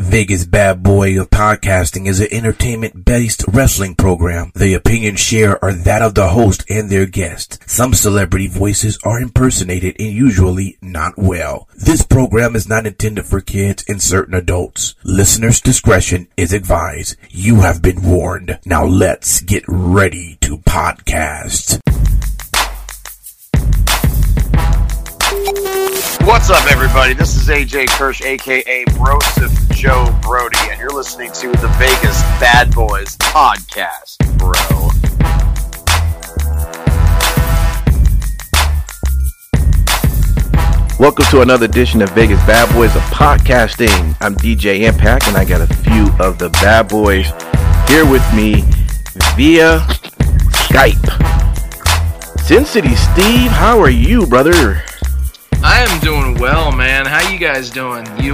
Vegas Bad Boy of Podcasting is an entertainment-based wrestling program. The opinions shared are that of the host and their guest. Some celebrity voices are impersonated and usually not well. This program is not intended for kids and certain adults. Listeners' discretion is advised. You have been warned. Now let's get ready to podcast. What's up, everybody? This is AJ Kirsch, a.k.a. Broseph Joe Brody, and you're listening to the Vegas Bad Boys podcast, bro. Welcome to another edition of Vegas Bad Boys of Podcasting. I'm DJ Impact, and I got a few of the Bad Boys here with me via Skype. Sin City Steve, how are you, brother? I am doing well, man. How you guys doing? You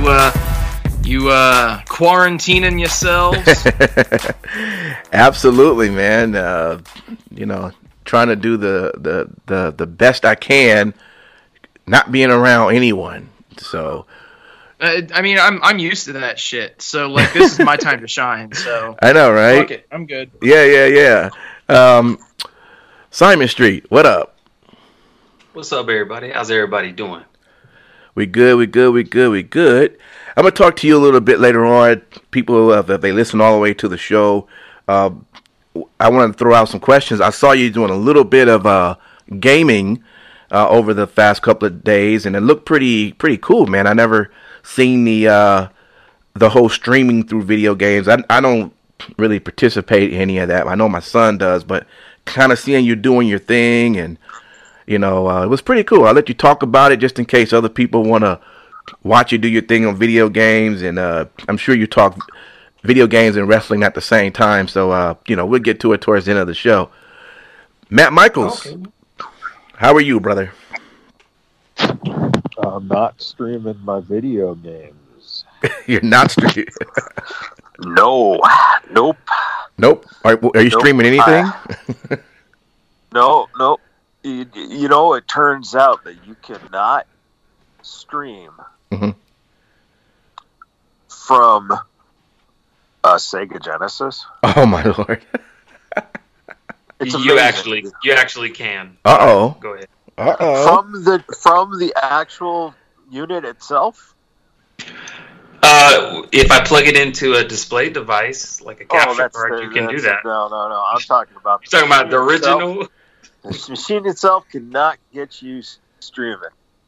quarantining yourselves? Absolutely, man. Trying to do the best I can, not being around anyone. So, I'm used to that shit. So, like, this is my time to shine. So, I know, right? Fuck it, I'm good. Yeah. Simon Street, what up? What's up, everybody? How's everybody doing? We good. I'm going to talk to you a little bit later on. People, if they listen all the way to the show, I want to throw out some questions. I saw you doing a little bit of gaming over the past couple of days, and it looked pretty cool, man. I never seen the whole streaming through video games. I don't really participate in any of that. I know my son does, but kind of seeing you doing your thing and it was pretty cool. I'll let you talk about it just in case other people want to watch you do your thing on video games. And I'm sure you talk video games and wrestling at the same time. So, we'll get to it towards the end of the show. Matt Michaels, okay. How are you, brother? I'm not streaming my video games. You're not streaming? Nope. Are you streaming anything? No. It turns out that you cannot stream from a Sega Genesis. Oh my lord! It's you actually can. Uh-oh. Go ahead. Uh-oh. From the actual unit itself. If I plug it into a display device like a capture card, you can do that. No. I'm talking about. You're talking about the original. The machine itself cannot get you streaming.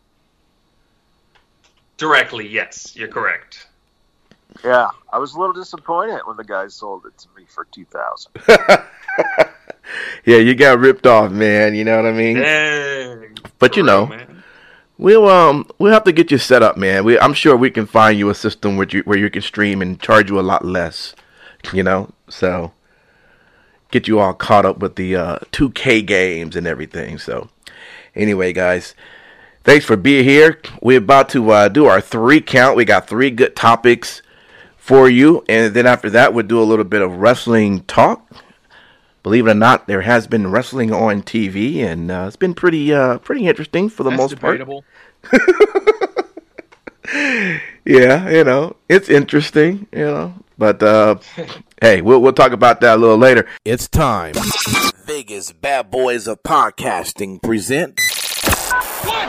Directly, yes, you're correct. Yeah, I was a little disappointed when the guys sold it to me for $2,000. Yeah, you got ripped off, man. You know what I mean? Dang. But man. We'll have to get you set up, man. I'm sure we can find you a system where you can stream and charge you a lot less. So get you all caught up with the 2K games and everything. So anyway, guys, thanks for being here. We're about to do our 3 count. We got 3 good topics for you, and then after that we'll do a little bit of wrestling talk. Believe it or not, there has been wrestling on TV, and it's been pretty interesting for the most debatable. Part. Yeah, it's interesting, But hey, we'll talk about that a little later. It's time. Vegas Bad Boys of Podcasting present 1,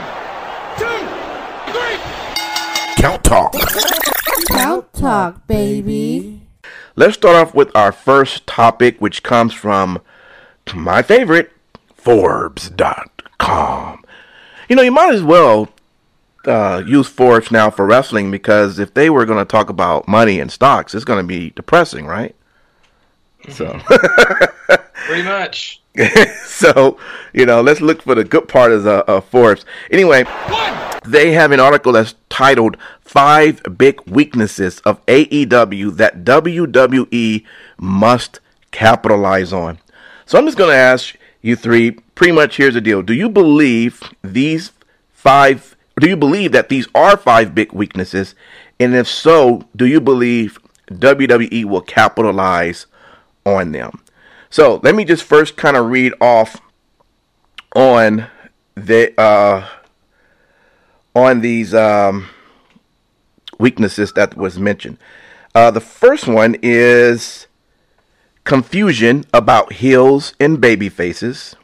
2, 3. Count Talk. Count Talk, baby. Let's start off with our first topic, which comes from my favorite, Forbes.com. You might as well use Forbes now for wrestling, because if they were going to talk about money and stocks, it's going to be depressing, right? So pretty much. So let's look for the good part of Forbes. Anyway, they have an article that's titled 5 Big Weaknesses of AEW that WWE Must Capitalize On. So I'm just going to ask you 3, pretty much here's the deal. Do you believe that these are 5 big weaknesses? And if so, do you believe WWE will capitalize on them? So let me just first kind of read off on these weaknesses that was mentioned. The first one is confusion about heels and baby faces.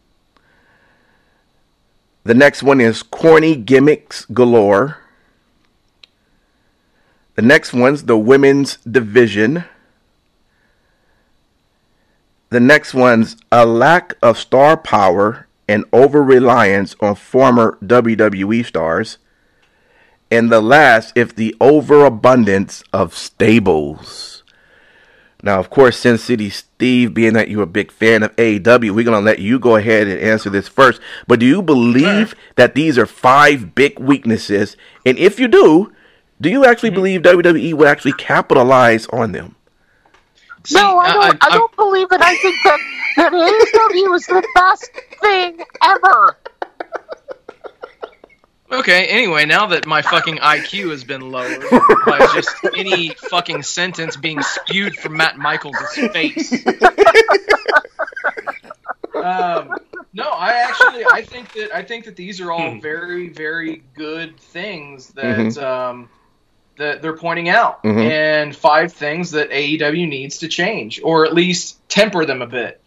The next one is corny gimmicks galore. The next one's the women's division. The next one's a lack of star power and over-reliance on former WWE stars. And the last, if the overabundance of stables. Now, of course, Sin City Steve, being that you're a big fan of AEW, we're going to let you go ahead and answer this first. But do you believe that these are 5 big weaknesses? And if you do you actually believe WWE would actually capitalize on them? No, I don't believe it. I think that AEW is the best thing ever. Okay, anyway, now that my fucking IQ has been lowered by just any fucking sentence being spewed from Matt Michaels' face. No, I think that these are all very, very good things that that they're pointing out, and 5 things that AEW needs to change, or at least temper them a bit.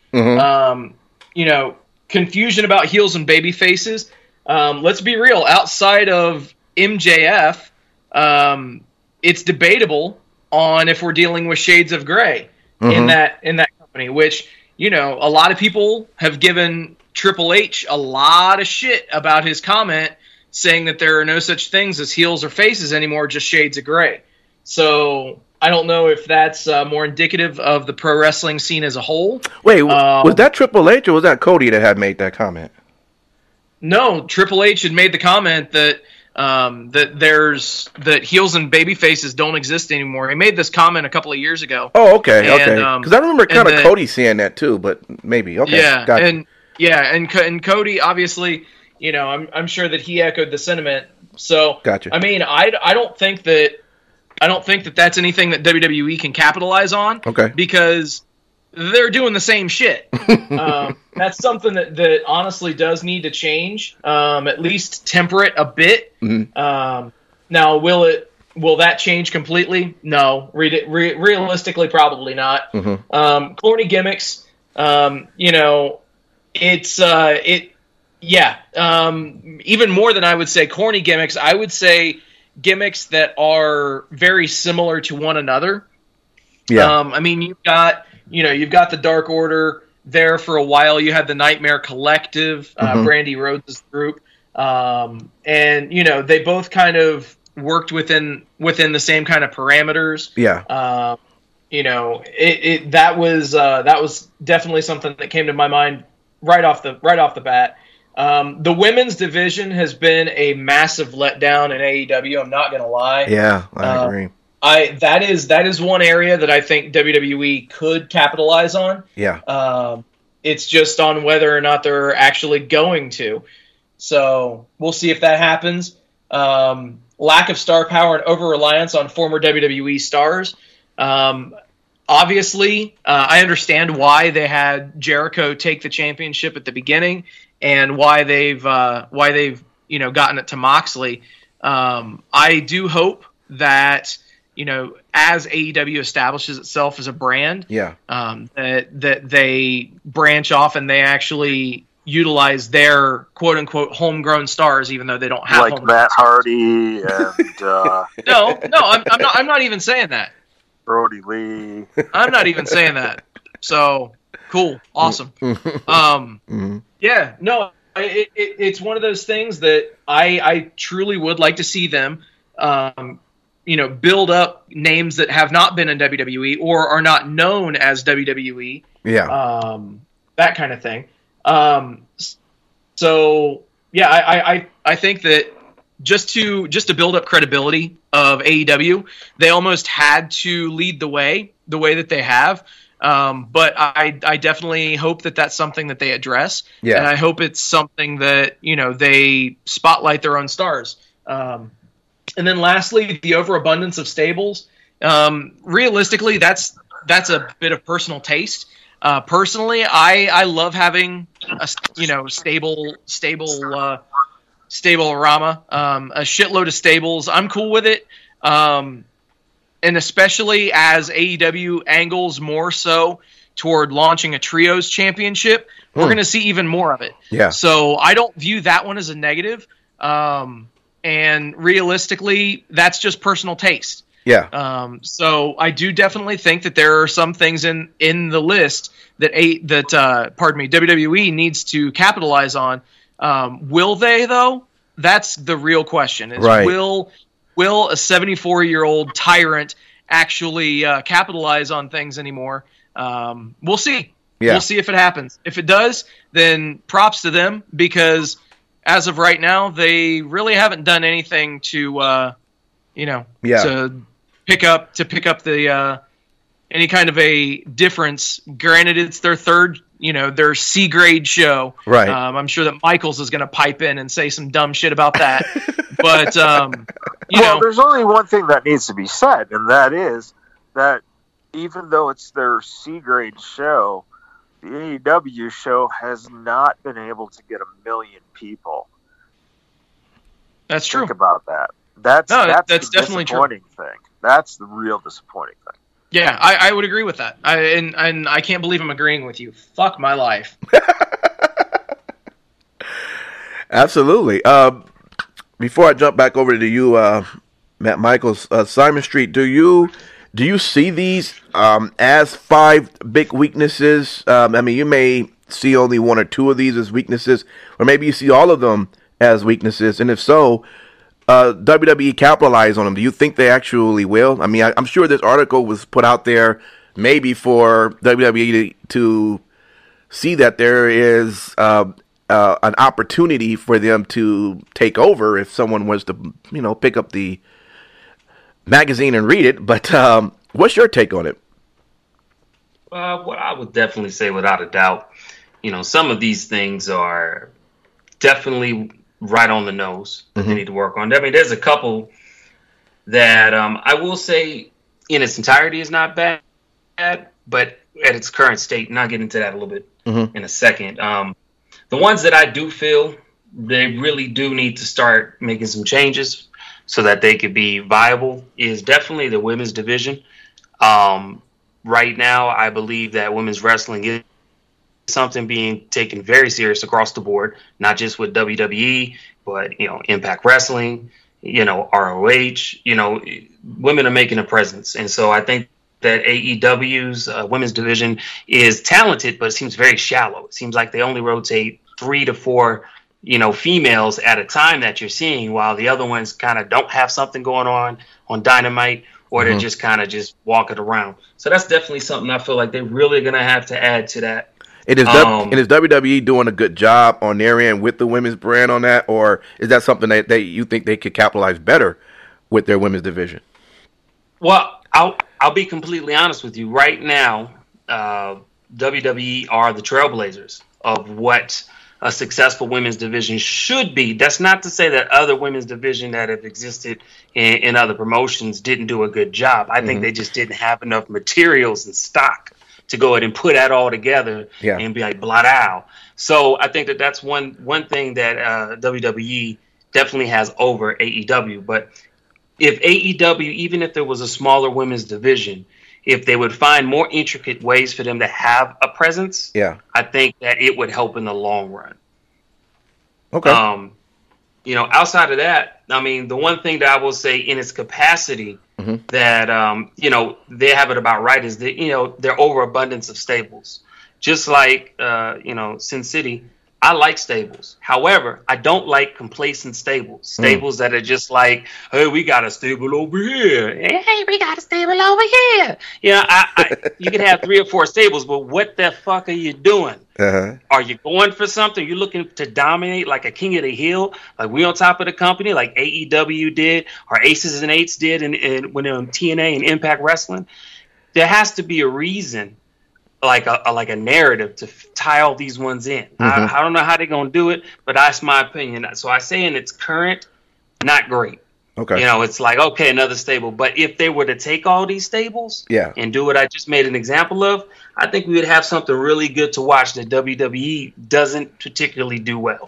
Confusion about heels and baby faces. Let's be real. Outside of MJF, it's debatable on if we're dealing with shades of gray in that company. Which a lot of people have given Triple H a lot of shit about his comment, saying that there are no such things as heels or faces anymore, just shades of gray. So I don't know if that's more indicative of the pro wrestling scene as a whole. Wait, was that Triple H or was that Cody that had made that comment? No, Triple H had made the comment that that heels and baby faces don't exist anymore. He made this comment a couple of years ago. Oh, okay. Because I remember kind of Cody saying that too, but maybe okay. Yeah, gotcha. and Cody obviously, I'm sure that he echoed the sentiment. So, gotcha. I mean, I don't think that that's anything that WWE can capitalize on. Okay. Because they're doing the same shit. That's something that honestly does need to change. At least temper it a bit. Now, will that change completely? No. Realistically, probably not. Corny gimmicks. Even more than I would say corny gimmicks, I would say gimmicks that are very similar to one another. Yeah. I mean, you've got the Dark Order there for a while. You had the Nightmare Collective, Brandy Rhodes' group, and they both kind of worked within the same kind of parameters. Yeah. That was definitely something that came to my mind right off the bat. The women's division has been a massive letdown in AEW. I'm not gonna lie. Yeah, I agree. That is one area that I think WWE could capitalize on. Yeah. It's just on whether or not they're actually going to. So we'll see if that happens. Lack of star power and over-reliance on former WWE stars. Obviously, I understand why they had Jericho take the championship at the beginning and why they've gotten it to Moxley. I do hope that as AEW establishes itself as a brand, that they branch off and they actually utilize their quote unquote homegrown stars, even though they don't have like Matt Hardy and no, I'm not even saying that. Brody Lee. I'm not even saying that. So cool, awesome. Yeah, no, it's one of those things that I truly would like to see them. Build up names that have not been in WWE or are not known as WWE. Yeah. That kind of thing. I think that just to build up credibility of AEW, they almost had to lead the way that they have. But I definitely hope that that's something that they address. Yeah. And I hope it's something that, they spotlight their own stars. And then lastly, the overabundance of stables. Realistically, that's a bit of personal taste. Personally, I love having a stable Rama, a shitload of stables. I'm cool with it. and especially as AEW angles more so toward launching a trios championship, we're going to see even more of it. Yeah. So I don't view that one as a negative. And realistically, that's just personal taste. Yeah. So I do definitely think that there are some things in the list that WWE needs to capitalize on. Will they, though? That's the real question. Right. Will a 74-year-old tyrant actually capitalize on things anymore? We'll see. Yeah. We'll see if it happens. If it does, then props to them, because as of right now, they really haven't done anything to, to pick up the any kind of a difference. Granted, it's their third, their C grade show. Right. I'm sure that Michaels is going to pipe in and say some dumb shit about that. But there's only one thing that needs to be said, and that is that even though it's their C grade show, the AEW show has not been able to get 1 million people. That's true. Think about that. That's definitely true. Thing. That's the real disappointing thing. Yeah, I would agree with that. And I can't believe I'm agreeing with you. Fuck my life. Absolutely. Before I jump back over to you, Matt Michaels, Simon Street, do you see these as 5 big weaknesses? You may see only 1 or 2 of these as weaknesses, or maybe you see all of them as weaknesses. And if so, WWE capitalize on them. Do you think they actually will? I mean, I'm sure this article was put out there maybe for WWE to see that there is an opportunity for them to take over if someone was to, pick up the magazine and read it. But what's your take on it? What I would definitely say, without a doubt, some of these things are definitely right on the nose that they need to work on. I mean, there's a couple that I will say in its entirety is not bad, but at its current state, and I'll get into that a little bit in a second. The ones that I do feel they really do need to start making some changes so that they could be viable is definitely the women's division. Right now, I believe that women's wrestling is something being taken very serious across the board, not just with WWE, but Impact Wrestling, ROH. Women are making a presence, and so I think that AEW's women's division is talented, but it seems very shallow. It seems like they only rotate 3 to 4, females at a time that you're seeing, while the other ones kind of don't have something going on Dynamite, or they're just kind of just walking around. So that's definitely something I feel like they're really going to have to add to that. And is WWE doing a good job on their end with the women's brand on that, or is that something that you think they could capitalize better with their women's division? Well, I'll be completely honest with you. Right now, WWE are the trailblazers of what a successful women's division should be. That's not to say that other women's division that have existed in other promotions didn't do a good job. I think they just didn't have enough materials and stock to go ahead and put that all together and be like, blah, ow. So I think that's one thing that WWE definitely has over AEW. But if AEW, even if there was a smaller women's division, if they would find more intricate ways for them to have a presence, I think that it would help in the long run. Okay. Outside of that, I mean, the one thing that I will say in its capacity that, they have it about right is that, their overabundance of stables. Just like, Sin City, I like stables. However, I don't like complacent stables. Stables that are just like, hey, we got a stable over here. Hey, we got a stable over here. You can have 3 or 4 stables, but what the fuck are you doing? Are you going for something? Are you looking to dominate like a king of the hill? Like we on top of the company, like AEW did, or Aces and Eights did when they were in TNA and Impact Wrestling? There has to be a reason, like a narrative to tie all these ones in. I don't know how they're going to do it, but that's my opinion. So I say in its current, not great. Okay. It's like, okay, another stable. But if they were to take all these stables and do what I just made an example of, I think we would have something really good to watch that WWE doesn't particularly do well.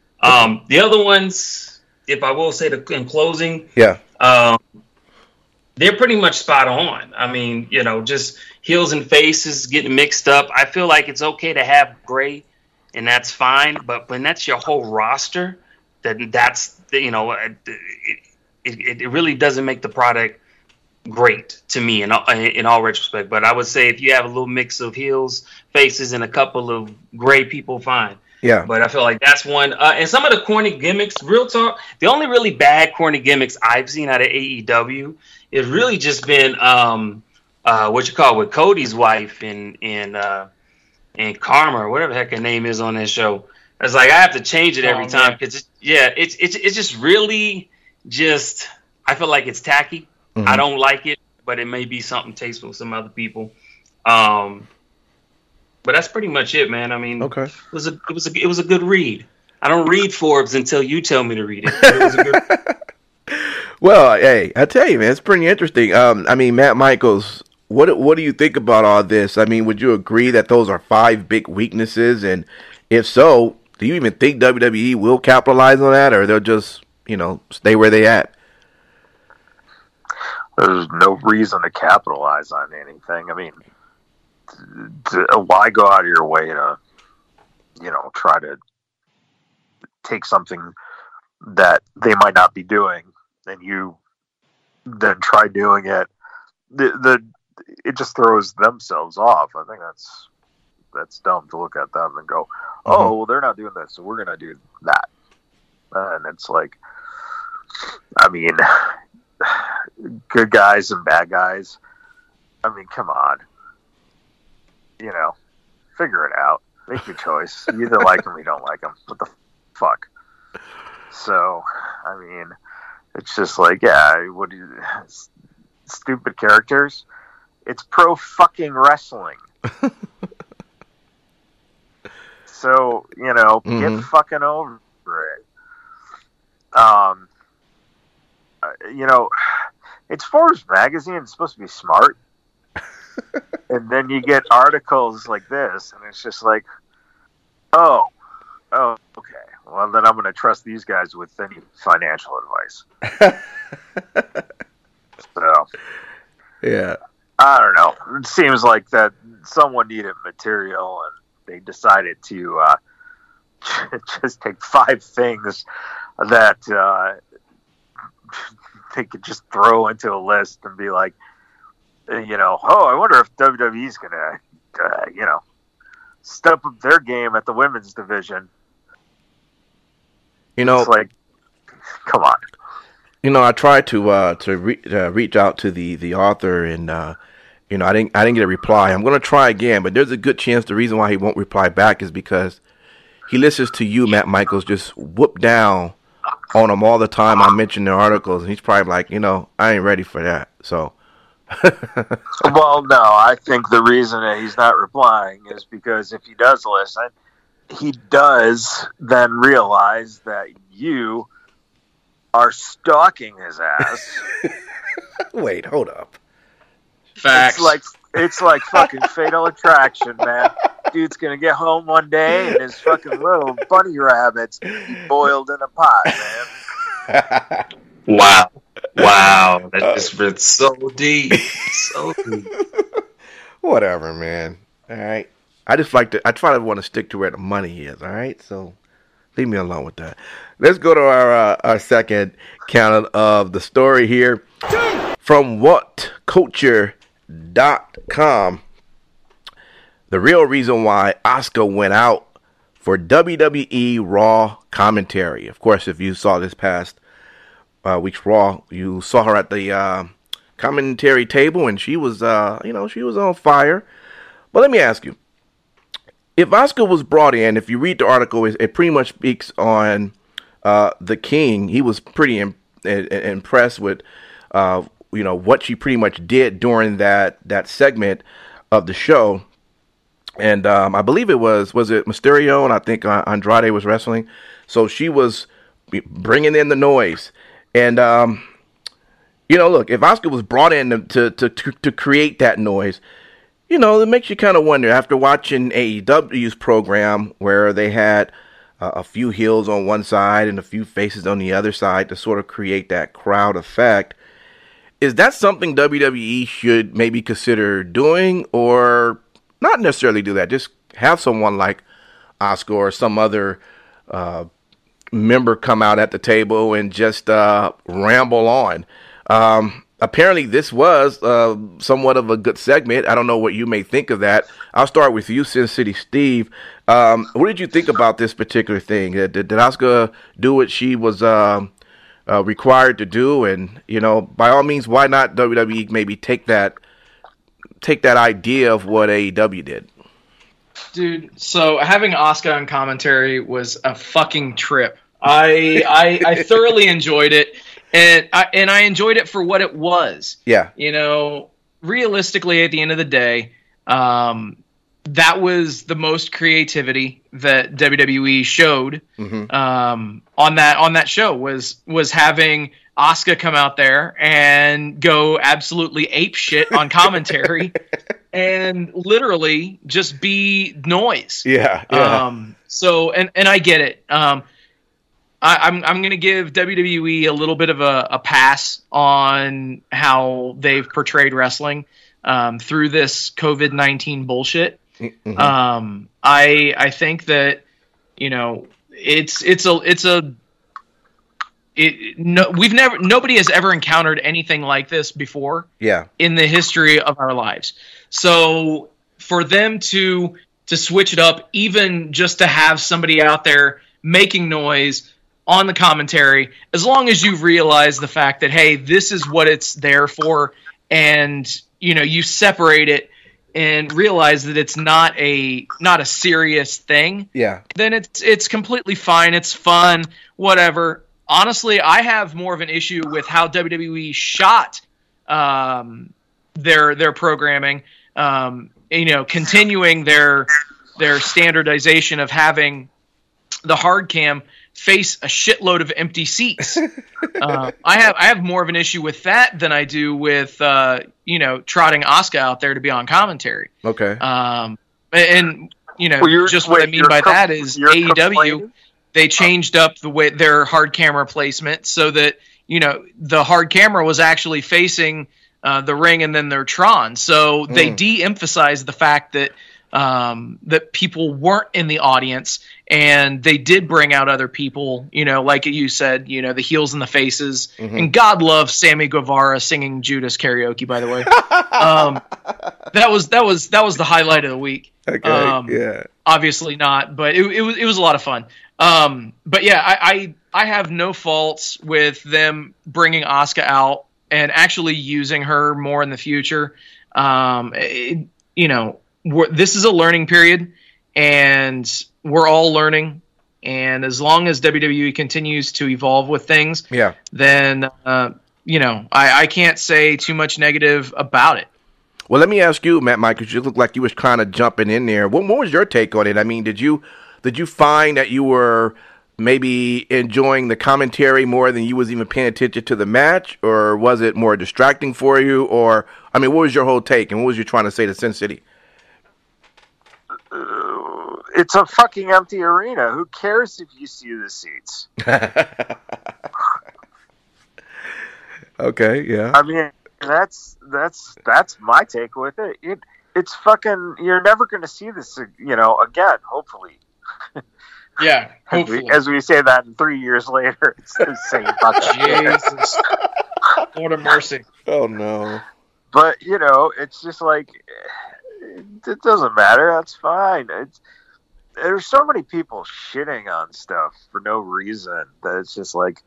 The other ones, if I will say in closing, they're pretty much spot on. I mean, just heels and faces getting mixed up. I feel like it's okay to have gray, and that's fine. But when that's your whole roster, then that's it really doesn't make the product great to me in all retrospect. But I would say if you have a little mix of heels, faces, and a couple of gray people, fine. Yeah. But I feel like that's one. And some of the corny gimmicks, real talk, the only really bad corny gimmicks I've seen out of AEW is really just been with Cody's wife and Karma or whatever the heck her name is on that show. It's like I have to change it every time because it's just really just I feel like it's tacky. Mm-hmm. I don't like it, but it may be something tasteful to some other people. But that's pretty much it, man. I mean, okay. It was a good read. I don't read Forbes until you tell me to read it. It was a good. Well, hey, I tell you, man, it's pretty interesting. I mean, Matt Michaels, what do you think about all this? I mean, would you agree that those are 5 big weaknesses? And if so, do you even think WWE will capitalize on that, or they'll just stay where they at? There's no reason to capitalize on anything. I mean, why go out of your way to, try to take something that they might not be doing, and you then try doing it? It just throws themselves off. I think that's dumb to look at them and go, oh, well, they're not doing this, so we're going to do that. And it's like, I mean, good guys and bad guys. I mean, come on. Figure it out. Make your choice. You either like them or you don't like them. What the fuck? So, I mean, it's just like, what do you... Stupid characters. It's pro fucking wrestling. So, get fucking over it. It's Forbes magazine. It's supposed to be smart. And then you get articles like this, and it's just like, oh, okay. Well, then I'm going to trust these guys with any financial advice. So, yeah. I don't know. It seems like that someone needed material, and they decided to just take 5 things that they could just throw into a list and be like, I wonder if WWE's going to, step up their game at the women's division. It's like, come on. I tried to reach out to the author, and I didn't get a reply. I'm going to try again, but there's a good chance the reason why he won't reply back is because he listens to you, Matt Michaels, just whoop down on him all the time. I mention the articles, and he's probably like, I ain't ready for that. So. Well, no, I think the reason that he's not replying is because if he does listen, he does then realize that you are stalking his ass. Wait, hold up. Facts. It's like fucking Fatal Attraction, man. Dude's gonna get home one day and his fucking little bunny rabbits be boiled in a pot, man. Wow, that just went so deep. So deep. Whatever, man. All right. I try to want to stick to where the money is, all right? So leave me alone with that. Let's go to our second count of the story here. From WhatCulture.com. The real reason why Asuka went out for WWE Raw commentary. Of course, if you saw this past week's Raw, you saw her at the commentary table, and she was, she was on fire. But let me ask you, if Asuka was brought in, if you read the article, it pretty much speaks on the King. He was pretty impressed with, what she pretty much did during that segment of the show. And I believe it was it Mysterio, and I think Andrade was wrestling. So she was bringing in the noise. And, look, if Asuka was brought in to create that noise, it makes you kind of wonder, after watching AEW's program where they had a few heels on one side and a few faces on the other side to sort of create that crowd effect, Is that something WWE should maybe consider doing, or not necessarily do that? Just have someone like Asuka or some other member come out at the table and just ramble on. Apparently, this was somewhat of a good segment. I don't know what you may think of that. I'll start with you, Sin City Steve. What did you think about this particular thing? Did Asuka do what she was required to do? And, you know, by all means, why not WWE maybe take that idea of what AEW did? Dude, so having Asuka on commentary was a fucking trip. I thoroughly enjoyed it. And I enjoyed it for what it was. Yeah. You know, realistically, at the end of the day, that was the most creativity that WWE showed on that show was having Asuka come out there and go absolutely ape shit on commentary and literally just be noise. Yeah. So I get it. I'm going to give WWE a little bit of a pass on how they've portrayed wrestling through this COVID-19 bullshit. Mm-hmm. I think that, you know, nobody has ever encountered anything like this before. Yeah. In the history of our lives. So for them to switch it up, even just to have somebody out there making noise on the commentary, as long as you realize the fact that, hey, this is what it's there for, and, you know, you separate it and realize that it's not a serious thing, then it's completely fine. It's fun, whatever. Honestly, I have more of an issue with how WWE shot their programming, you know, continuing their standardization of having the hard cam face a shitload of empty seats. I have more of an issue with that than I do with you know, trotting Asuka out there to be on commentary. Okay. And you know, what I mean by that is AEW, they changed up the way their hard camera placement so that, you know, the hard camera was actually facing the ring and then their Tron. So they de-emphasized the fact that that people weren't in the audience, and they did bring out other people, you know, like you said, you know, the heels and the faces. And God love Sammy Guevara singing Judas karaoke, by the way. That was the highlight of the week. Okay. Yeah. Obviously not, but it was a lot of fun. But yeah, I have no faults with them bringing Asuka out and actually using her more in the future. You know, this is a learning period, and we're all learning. And as long as WWE continues to evolve with things, then you know, I can't say too much negative about it. Well, let me ask you, Matt Mike, because you look like you was kind of jumping in there. What was your take on it? I mean, did you find that you were maybe enjoying the commentary more than you was even paying attention to the match, or was it more distracting for you? Or, I mean, what was your whole take, and what was you trying to say to Sin City? It's a fucking empty arena. Who cares if you see the seats? Okay, yeah. I mean, that's my take with it. It's fucking. You're never going to see this, you know, again. Hopefully. Yeah, hopefully. As we say that, 3 years later, it's the same fucking. Jesus, Lord of mercy. Oh no. But you know, it's just like it doesn't matter. That's fine. There's so many people shitting on stuff for no reason that it's just like,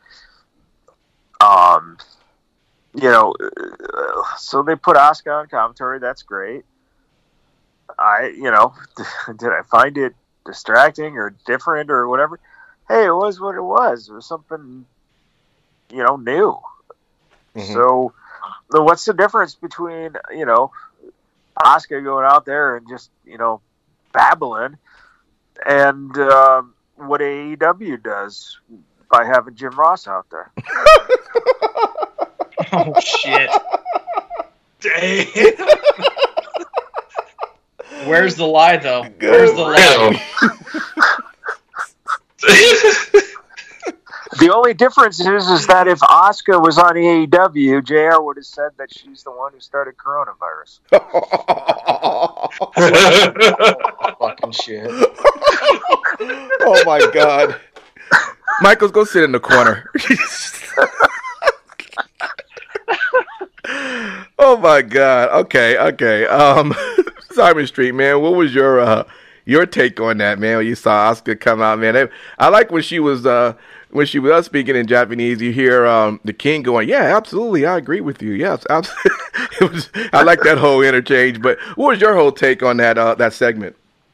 you know. So they put Asuka on commentary. That's great. You know, did I find it distracting or different or whatever? Hey, it was what it was. It was something, you know, new. So what's the difference between, you know, Asuka going out there and just, you know, babbling and what AEW does by having Jim Ross out there? Oh, shit. Dang. Where's the lie, though? Where's the lie? The only difference is that if Asuka was on AEW, JR would have said that she's the one who started coronavirus. Fucking shit. Oh my God. Michaels, go sit in the corner. Oh my God. Okay. Simon Street, man, what was your take on that, man? When you saw Asuka come out, man. I like when she was speaking in Japanese. You hear the King going, "Yeah, absolutely, I agree with you." Yes, absolutely. I like that whole interchange. But what was your whole take on that segment?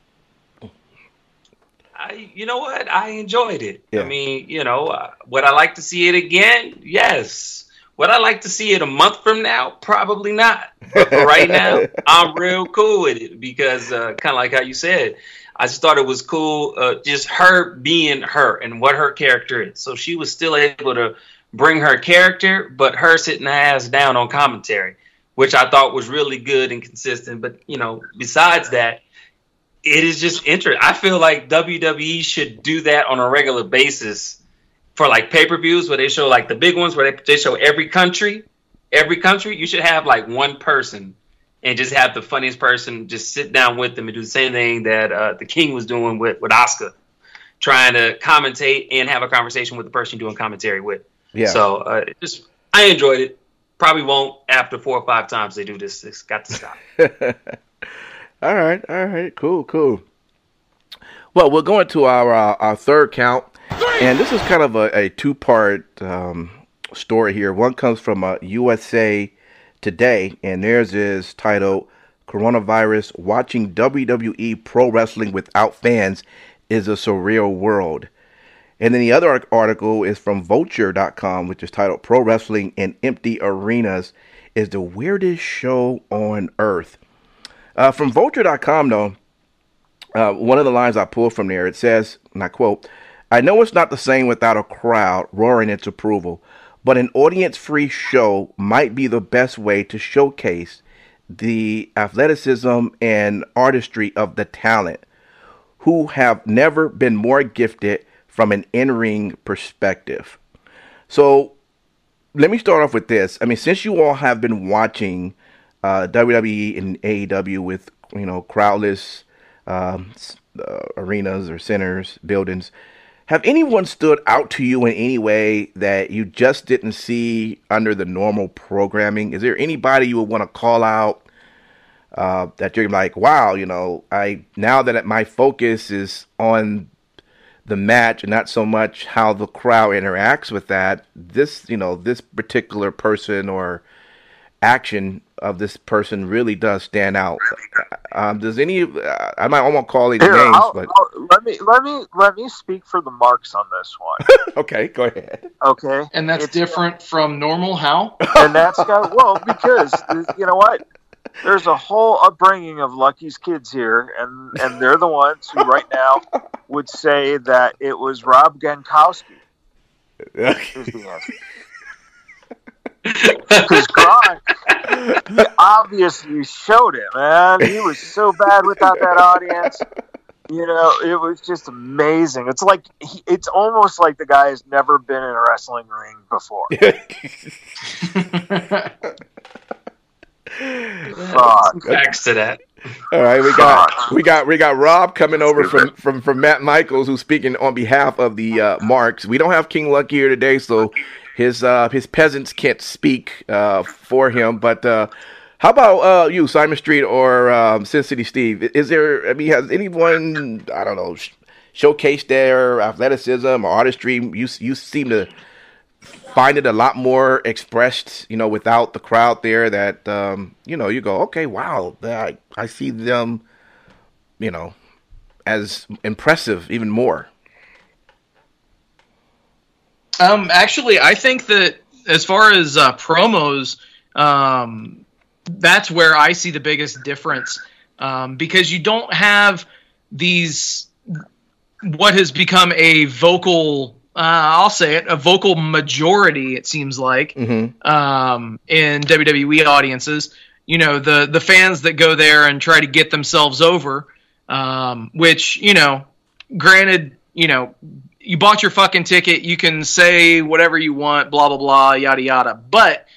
You know what? I enjoyed it. Yeah. I mean, would I like to see it again? Yes. Would I like to see it a month from now? Probably not. But for right now, I'm real cool with it because kind of like how you said, I just thought it was cool just her being her and what her character is. So she was still able to bring her character, but her sitting her ass down on commentary, which I thought was really good and consistent. But, besides that, it is just interesting. I feel like WWE should do that on a regular basis for like pay-per-views where they show like the big ones where they show every country. You should have like one person and just have the funniest person just sit down with them and do the same thing that the King was doing with Asuka, trying to commentate and have a conversation with the person you're doing commentary with. Yeah. So I enjoyed it. Probably won't after 4 or 5 times they do this. It's got to stop. All right, cool. Well, we're going to our third count, and this is kind of a two-part story here. One comes from USA Today, and theirs is titled "Coronavirus: Watching WWE Pro Wrestling Without Fans is a Surreal World." And then the other article is from Vulture.com, which is titled "Pro Wrestling in Empty Arenas is the Weirdest Show on Earth." From Vulture.com, though, one of the lines I pulled from there, it says, and I quote, "I know it's not the same without a crowd roaring its approval, but an audience-free show might be the best way to showcase the athleticism and artistry of the talent who have never been more gifted from an in-ring perspective." So let me start off with this. I mean, since you all have been watching WWE and AEW with, crowdless arenas or centers, buildings, have anyone stood out to you in any way that you just didn't see under the normal programming? Is there anybody you would want to call out that you're like, wow, now that my focus is on the match and not so much how the crowd interacts with that, this particular person or action of this person really does stand out. Does any? I won't call any names, but let me speak for the Marks on this one. Okay, go ahead. Okay, and that's different from normal. How? And that's because you know what? There's a whole upbringing of Lucky's kids here, and they're the ones who right now would say that it was Rob Gronkowski. Is the answer. Because Gronk, he obviously showed it, man. He was so bad without that audience. It was just amazing. It's like it's almost like the guy has never been in a wrestling ring before. Facts to that. All right, we got Rob coming over from Matt Michaels, who's speaking on behalf of the Marks. We don't have King Lucky here today, so his peasants can't speak for him. But how about you, Simon Street or Sin City Steve? Is there? I mean, has anyone showcased their athleticism or artistry? You seem to find it a lot more expressed, without the crowd there. That you go, okay, wow, I see them, as impressive even more. Actually, I think that as far as promos, that's where I see the biggest difference, because you don't have these what has become a vocal. I'll say it, a vocal majority, it seems like, in WWE audiences. The fans that go there and try to get themselves over, which, granted, you bought your fucking ticket. You can say whatever you want, blah, blah, blah, yada, yada. But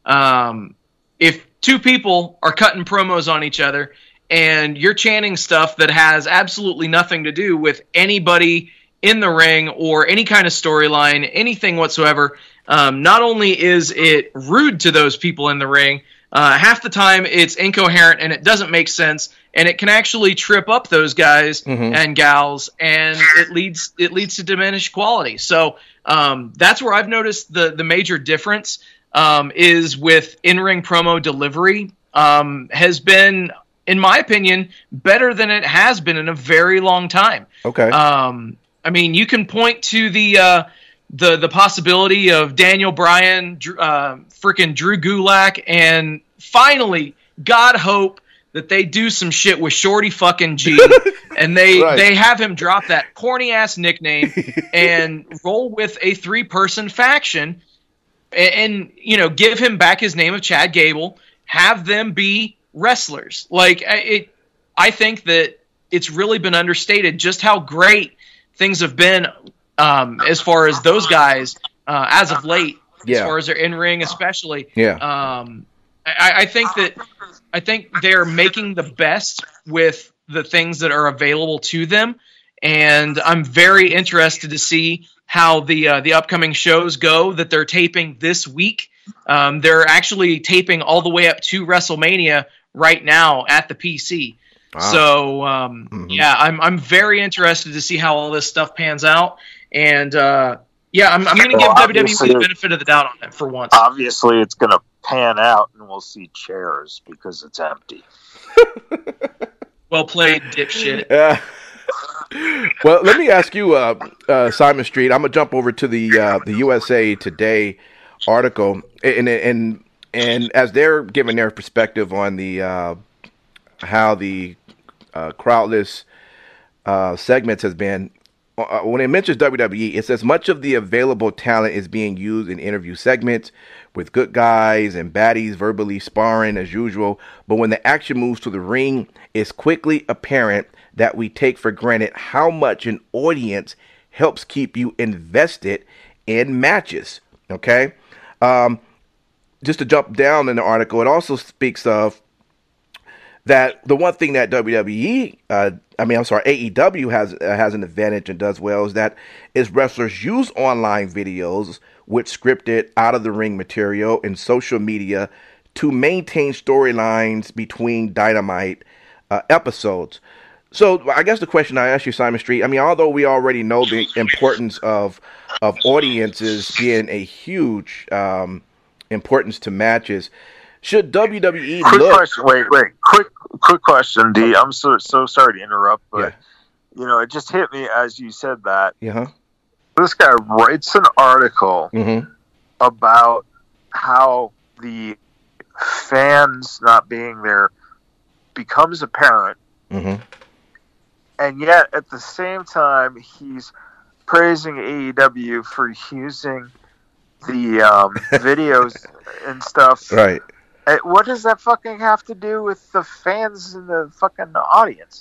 if two people are cutting promos on each other and you're chanting stuff that has absolutely nothing to do with anybody in the ring or any kind of storyline, anything whatsoever, not only is it rude to those people in the ring, half the time it's incoherent and it doesn't make sense, and it can actually trip up those guys and gals, and it leads to diminished quality. So that's where I've noticed the major difference is with in-ring promo delivery has been, in my opinion, better than it has been in a very long time. Okay. I mean, you can point to the possibility of Daniel Bryan, freaking Drew Gulak, and finally, God hope that they do some shit with Shorty fucking G, and they have him drop that corny ass nickname and roll with a 3-person faction, and give him back his name of Chad Gable, have them be wrestlers. Like I think that it's really been understated just how great things have been as far as those guys as of late, as far as their in-ring especially. I think they're making the best with the things that are available to them, and I'm very interested to see how the upcoming shows go that they're taping this week. They're actually taping all the way up to WrestleMania right now at the PC. Wow. So I'm very interested to see how all this stuff pans out, and I'm going to give WWE the benefit of the doubt on it for once. Obviously, it's going to pan out, and we'll see chairs because it's empty. Well played, dipshit. Well, let me ask you, Simon Street. I'm gonna jump over to the USA Today article, and as they're giving their perspective on the how the crowdless segments has been. When it mentions WWE, it says much of the available talent is being used in interview segments with good guys and baddies verbally sparring as usual. But when the action moves to the ring, it's quickly apparent that we take for granted how much an audience helps keep you invested in matches. Okay? Just to jump down in the article, it also speaks of that the one thing that AEW has an advantage and does well is wrestlers use online videos with scripted out of the ring material and social media to maintain storylines between Dynamite episodes. So I guess the question I ask you, Simon Street, I mean, although we already know the importance of audiences being a huge importance to matches, should WWE Quick question, D. I'm so sorry to interrupt, but it just hit me as you said that. This guy writes an article about how the fans not being there becomes apparent, and yet at the same time he's praising AEW for using the videos and stuff. Right. What does that fucking have to do with the fans and the fucking audience?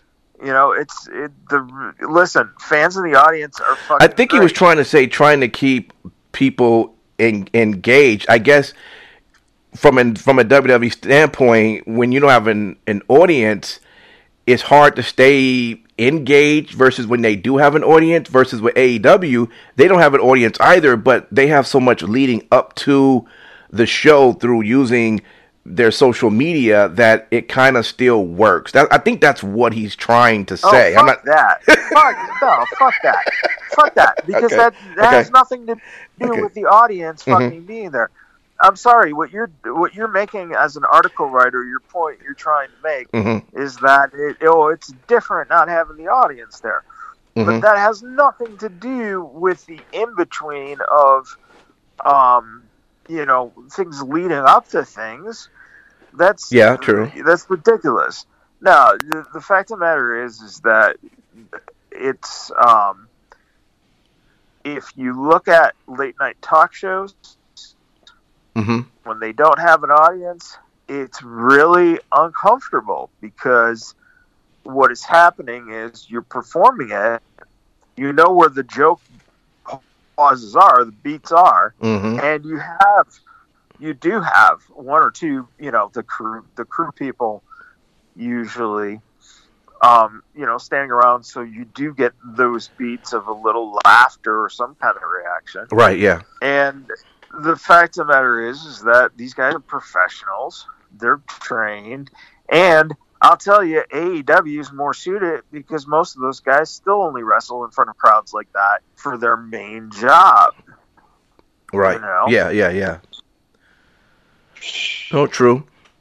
Listen, fans in the audience are fucking I think great. He was trying to keep people engaged. I guess from a WWE standpoint, when you don't have an audience, it's hard to stay engaged versus when they do have an audience versus with AEW, they don't have an audience either, but they have so much leading up to the show through using their social media that it kind of still works. I think that's what he's trying to say. Fuck that. Fuck that. Because that has nothing to do with the audience fucking being there. I'm sorry. What you're making as an article writer, your point you're trying to make is that it's different not having the audience there. But that has nothing to do with the in between of things leading up to things. That's true. That's ridiculous. Now, the fact of the matter is that it's if you look at late night talk shows, when they don't have an audience, it's really uncomfortable because what is happening is you're performing it You know where the joke pauses are, the beats are, and you do have one or two, the crew people usually, standing around, so you do get those beats of a little laughter or some kind of reaction. Right, yeah. And the fact of the matter is that these guys are professionals. They're trained. And I'll tell you, AEW is more suited because most of those guys still only wrestle in front of crowds like that for their main job. Right. Yeah. Oh, true.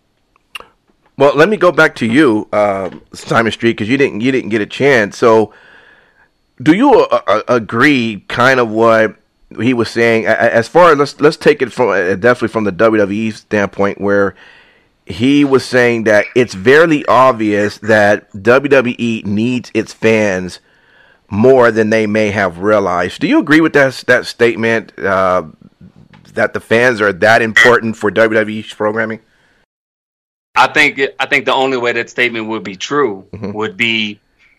Well, let me go back to you, Simon Street, because you didn't get a chance. So, do you agree, kind of what he was saying? As far as let's take it from definitely from the WWE standpoint, where he was saying that it's very obvious that WWE needs its fans more than they may have realized. Do you agree with that statement? That the fans are that important for WWE's programming? I think the only way that statement would be true would be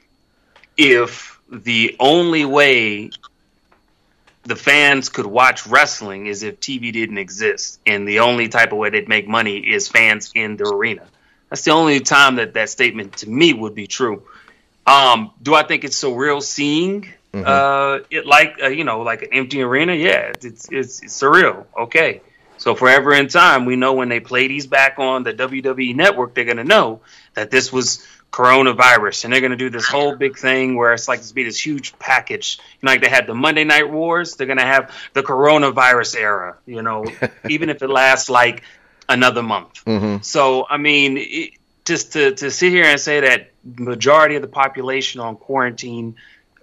if the only way the fans could watch wrestling is if TV didn't exist, and the only type of way they'd make money is fans in the arena. That's the only time that statement to me would be true. Do I think it's surreal seeing it like an empty arena? Yeah, it's surreal. Okay. So forever in time, we know when they play these back on the WWE network, they're going to know that this was coronavirus, and they're going to do this whole big thing where it's like be this huge package. Like they had the Monday Night Wars, they're going to have the coronavirus era, even if it lasts like another month. So, I mean, just to sit here and say that majority of the population on quarantine,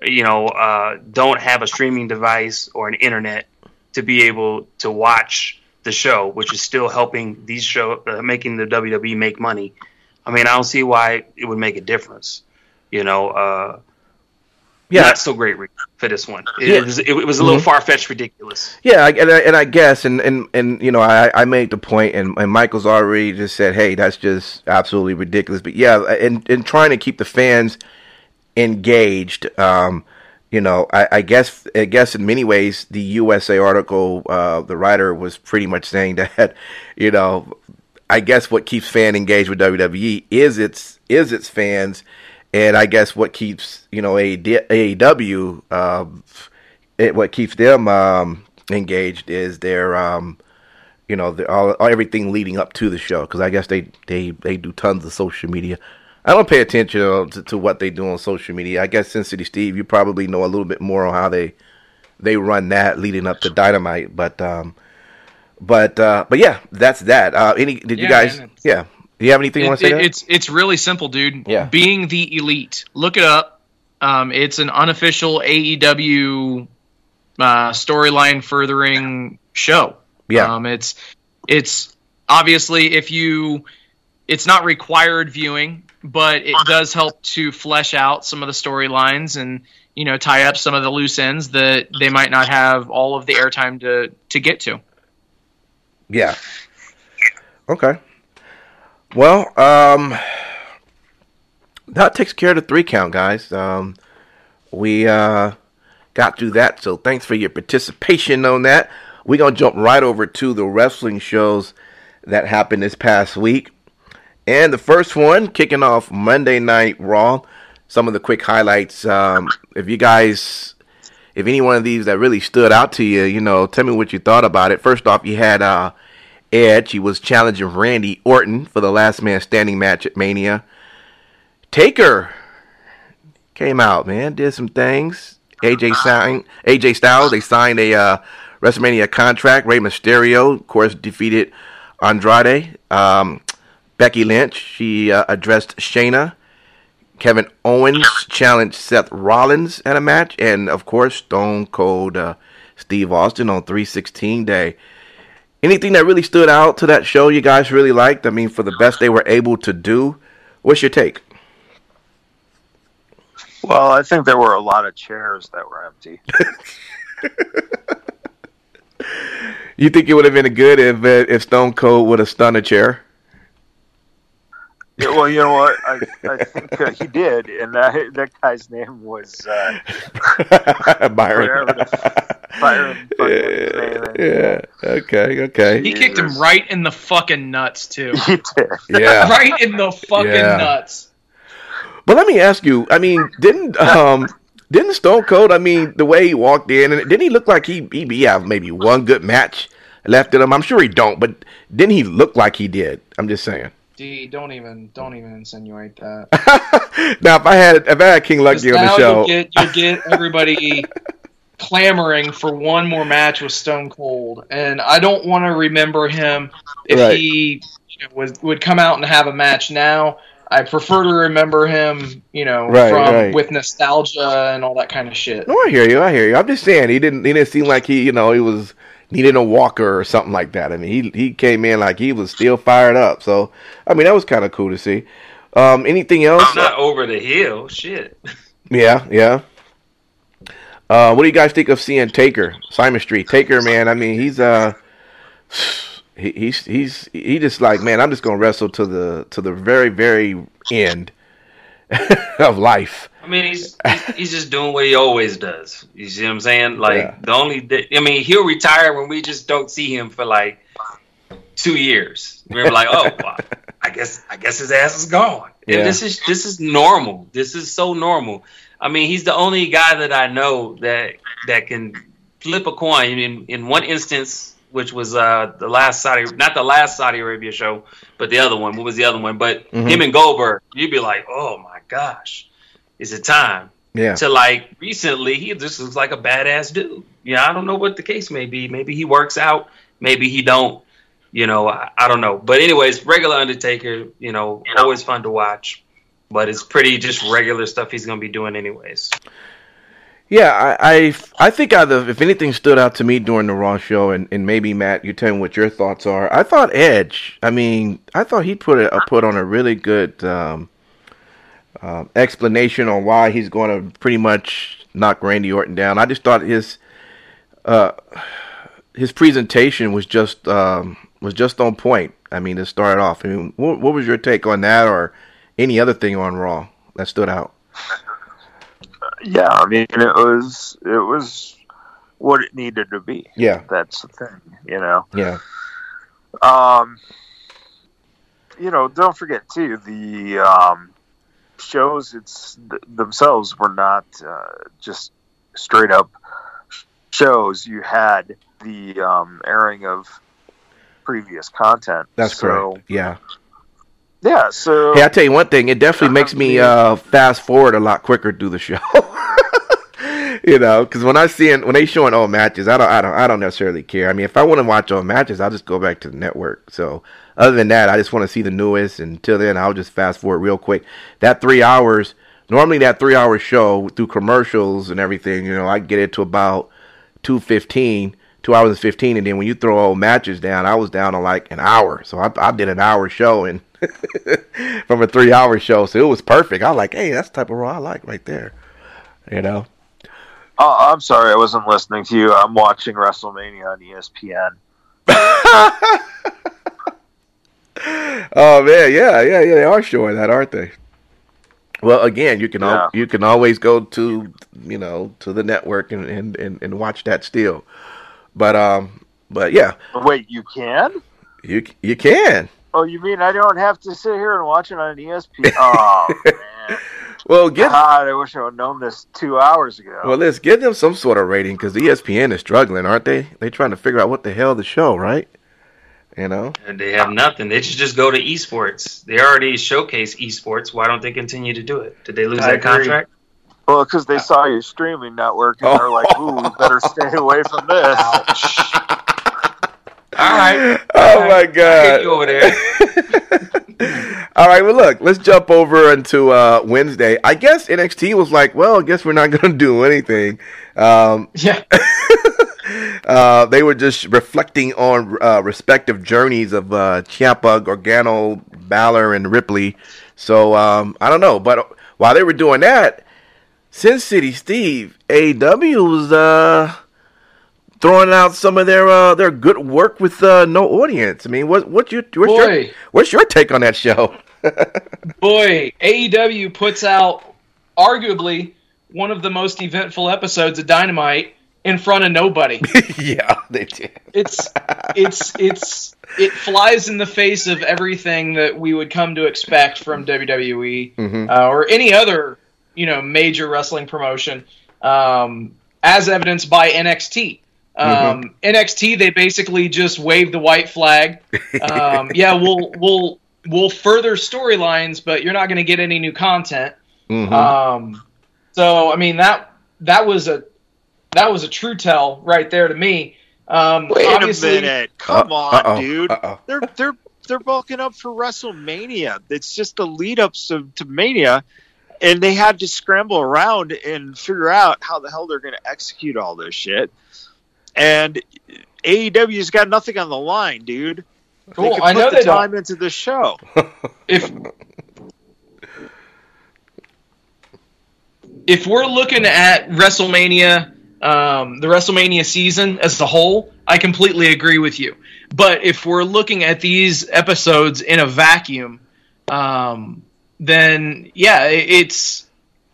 don't have a streaming device or an internet to be able to watch the show, which is still helping these making the WWE make money. I mean, I don't see why it would make a difference. Not so great for this one. It was a little far-fetched, ridiculous. Yeah, and I guess, and I made the point, and Michael's already just said, hey, that's just absolutely ridiculous. But yeah, and trying to keep the fans engaged. I guess in many ways the USA article, the writer was pretty much saying that, I guess what keeps fan engaged with WWE is its fans, and I guess what keeps AEW what keeps them engaged is their everything leading up to the show, because I guess they do tons of social media. I don't pay attention to what they do on social media. I guess Sin City Steve, you probably know a little bit more on how they run that leading up to Dynamite. But yeah, that's that. You guys? Yeah. Do you have anything you want to say? It's really simple, dude. Yeah. Being the Elite. Look it up. It's an unofficial AEW storyline furthering show. Yeah. It's obviously it's not required viewing, but it does help to flesh out some of the storylines and, tie up some of the loose ends that they might not have all of the airtime to get to. Yeah. Okay. Well, that takes care of the 3 count, guys. We got through that, so thanks for your participation on that. We're going to jump right over to the wrestling shows that happened this past week. And the first one, kicking off Monday Night Raw. Some of the quick highlights. If any one of these that really stood out to you, tell me what you thought about it. First off, you had Edge. He was challenging Randy Orton for the last man standing match at Mania. Taker came out, man, did some things. AJ Styles, they signed a WrestleMania contract. Rey Mysterio, of course, defeated Andrade. Becky Lynch, she addressed Shayna. Kevin Owens challenged Seth Rollins at a match. And, of course, Stone Cold Steve Austin on 3/16 Day. Anything that really stood out to that show you guys really liked? I mean, for the best they were able to do. What's your take? Well, I think there were a lot of chairs that were empty. You think it would have been good if Stone Cold would have stunned a chair? Yeah, well, you know what? I think he did, and that guy's name was Byron. Byron. Yeah. Okay. He kicked him right in the fucking nuts too. He did. Yeah. Right in the fucking nuts. But let me ask you. I mean, didn't Stone Cold? I mean, the way he walked in, and didn't he look like he have maybe one good match left in him? I'm sure he don't, but didn't he look like he did? I'm just saying. D, don't even insinuate that. Now, if I had King Lucky on the show, you'll get everybody clamoring for one more match with Stone Cold, and I don't want to remember him if he would come out and have a match now. I prefer to remember him, with nostalgia and all that kind of shit. No, I hear you. I'm just saying he didn't seem like he was needing a walker or something like that. I mean, he came in like he was still fired up. So, I mean, that was kind of cool to see. Anything else? I'm not over the hill. Shit. Yeah. What do you guys think of seeing Taker, Simon Street? Taker, man. I mean, he's just like, man, I'm just gonna wrestle to the very, very end of life. I mean, he's just doing what he always does. You see what I'm saying? Like he'll retire when we just don't see him for like 2 years. We're like, oh, well, I guess his ass is gone. And this is normal. This is so normal. I mean, he's the only guy that I know that can flip a coin. In one instance, which was not the last Saudi Arabia show, but the other one. What was the other one? But him and Goldberg, you'd be like, oh my gosh, is it time? Yeah. To like recently, he just looks like a badass dude. Yeah, I don't know what the case may be. Maybe he works out. Maybe he don't. I don't know. But anyways, regular Undertaker, always fun to watch. But it's pretty just regular stuff he's going to be doing anyways. Yeah, I think if anything stood out to me during the Raw show, and maybe Matt, you tell me what your thoughts are. I thought Edge. I mean, I thought he put on a really good explanation on why he's going to pretty much knock Randy Orton down. I just thought his presentation was just on point. I mean, to start off. I mean, what was your take on that, or any other thing on Raw that stood out? Yeah, I mean, it was what it needed to be. Yeah, that's the thing, Yeah. Don't forget too, the shows themselves were not just straight up shows. You had the airing of previous content. That's correct. Yeah. Yeah, so... Hey, I tell you one thing. It definitely makes me fast forward a lot quicker through the show. Because when they showing old matches, I don't necessarily care. I mean, if I want to watch old matches, I'll just go back to the network. So, other than that, I just want to see the newest. And until then, I'll just fast forward real quick. That 3 hours, normally that 3 hour show through commercials and everything, I get it to about 2:15. 2 hours and 15, and then when you throw old matches down, I was down to like an hour. So I did an hour show and from a 3 hour show, so it was perfect. I was like, hey, that's the type of Raw I like right there. Oh, I'm sorry, I wasn't listening to you. I'm watching WrestleMania on ESPN. Oh man, yeah, they are showing that, aren't they? Well, again, you can always go to to the network and watch that still. But yeah. Wait, you can? You can. Oh, you mean I don't have to sit here and watch it on ESPN? Oh man. Well, God, I wish I would have known this 2 hours ago. Well, let's give them some sort of rating because ESPN is struggling, aren't they? They're trying to figure out what the hell the show, right? And they have nothing. They should just go to esports. They already showcase esports. Why don't they continue to do it? Did they lose that contract? Well, because they saw your streaming network and they're like, ooh, we better stay away from this. All right. Oh, my God. I'll take you over there. All right, well, look, let's jump over into Wednesday. I guess NXT was like, well, I guess we're not going to do anything. Yeah. They were just reflecting on respective journeys of Ciampa, Gargano, Balor, and Ripley. So, I don't know. But while they were doing that, Sin City Steve, AEW was throwing out some of their good work with no audience. I mean, what's your take on that show? Boy, AEW puts out arguably one of the most eventful episodes of Dynamite in front of nobody. Yeah, they did. It flies in the face of everything that we would come to expect from WWE or any other, major wrestling promotion, as evidenced by NXT. NXT, they basically just waved the white flag. Yeah, we'll further storylines, but you're not going to get any new content. So I mean that was a true tell right there to me. Wait a minute! Come on, dude. They're bulking up for WrestleMania. It's just the lead ups to Mania, and they had to scramble around and figure out how the hell they're going to execute all this shit. And AEW's got nothing on the line, dude. Cool. They can put the time into the show. If we're looking at WrestleMania, the WrestleMania season as a whole, I completely agree with you. But if we're looking at these episodes in a vacuum, then yeah, it's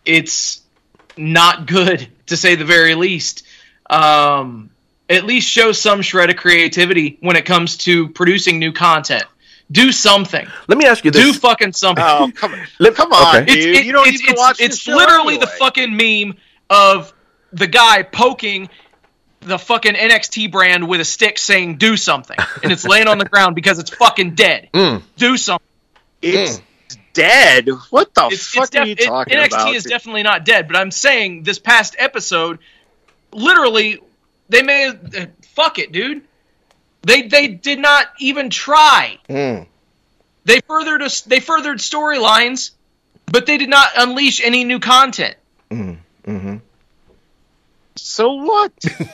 not good, to say the very least. At least show some shred of creativity when it comes to producing new content. Do something. Let me ask you this. Do fucking something. Oh, come on, dude. You don't even watch the show. It's literally the fucking meme of the guy poking the fucking NXT brand with a stick saying, do something. And it's laying on the ground because it's fucking dead. Do something. It's dead? What the fuck are you talking about? NXT is definitely not dead, but I'm saying this past episode, literally, they may fuck it, dude. They did not even try. They furthered storylines, but they did not unleash any new content. So what?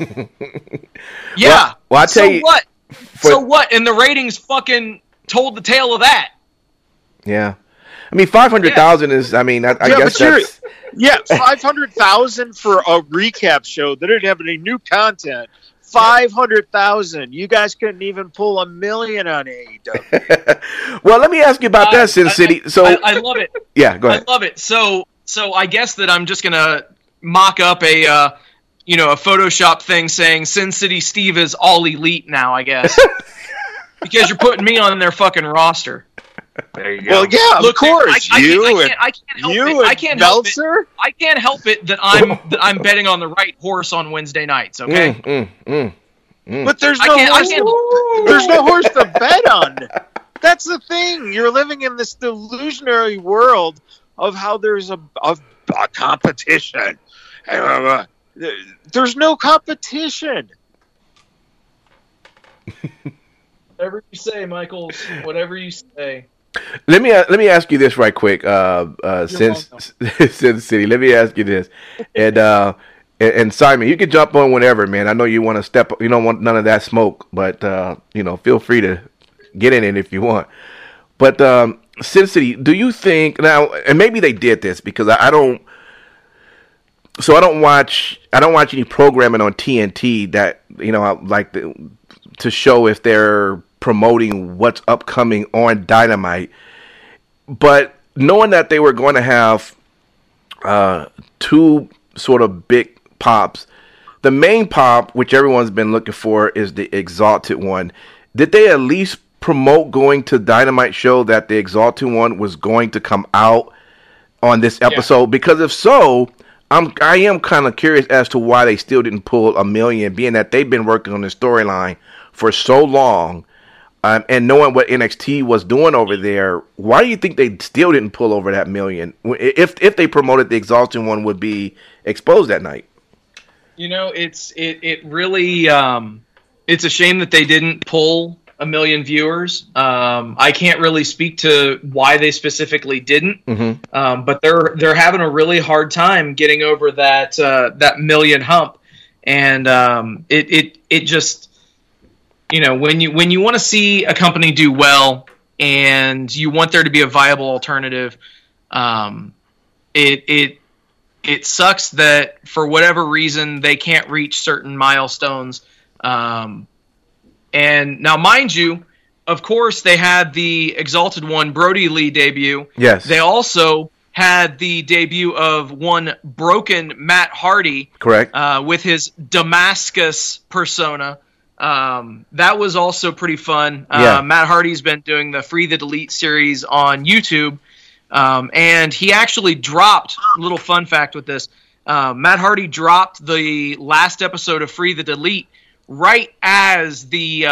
Yeah. Well, I tell you. What? So what? And the ratings fucking told the tale of that. Yeah. I mean, 500,000 is. I mean, I guess that's. Yeah, 500,000 for a recap show that didn't have any new content. 500,000. You guys couldn't even pull $1 million on AEW. Well, let me ask you about that, Sin City. So I love it. Yeah, go ahead. I love it. So I guess that I'm just gonna mock up a Photoshop thing saying Sin City Steve is all elite now. I guess because you're putting me on their fucking roster. There you go. Well, yeah, of course. I can't help it. I can't help it that I'm betting on the right horse on Wednesday nights. Okay. But there's no horse to bet on. That's the thing. You're living in this delusionary world of how there's a competition. There's no competition. Whatever you say, Michaels. Whatever you say. Let me ask you this right quick, Sin City. Let me ask you this, and Simon, you can jump on whenever, man. I know you want to step. You don't want none of that smoke, but feel free to get in it if you want. But Sin City, do you think now? And maybe they did this because I don't. So I don't watch any programming on TNT that I like to show if they're promoting what's upcoming on Dynamite. But knowing that they were going to have two sort of big pops, the main pop, which everyone's been looking for, is the Exalted one. Did they at least promote going to Dynamite show that the Exalted one was going to come out on this episode? Yeah. Because if so, I am kind of curious as to why they still didn't pull $1 million, being that they've been working on this storyline for so long, and knowing what NXT was doing over there. Why do you think they still didn't pull over that $1 million? If they promoted the Exalted one would be exposed that night? It really it's a shame that they didn't pull 1 million viewers. I can't really speak to why they specifically didn't, but they're having a really hard time getting over that million hump, and it just when you want to see a company do well and you want there to be a viable alternative, it sucks that for whatever reason they can't reach certain milestones. And now, mind you, of course, they had the Exalted One Brody Lee debut. Yes. They also had the debut of one Broken Matt Hardy. Correct. With his Damascus persona. That was also pretty fun. Matt Hardy's been doing the Free the Delete series on YouTube. And he actually dropped, little fun fact with this, Matt Hardy dropped the last episode of Free the Delete right as the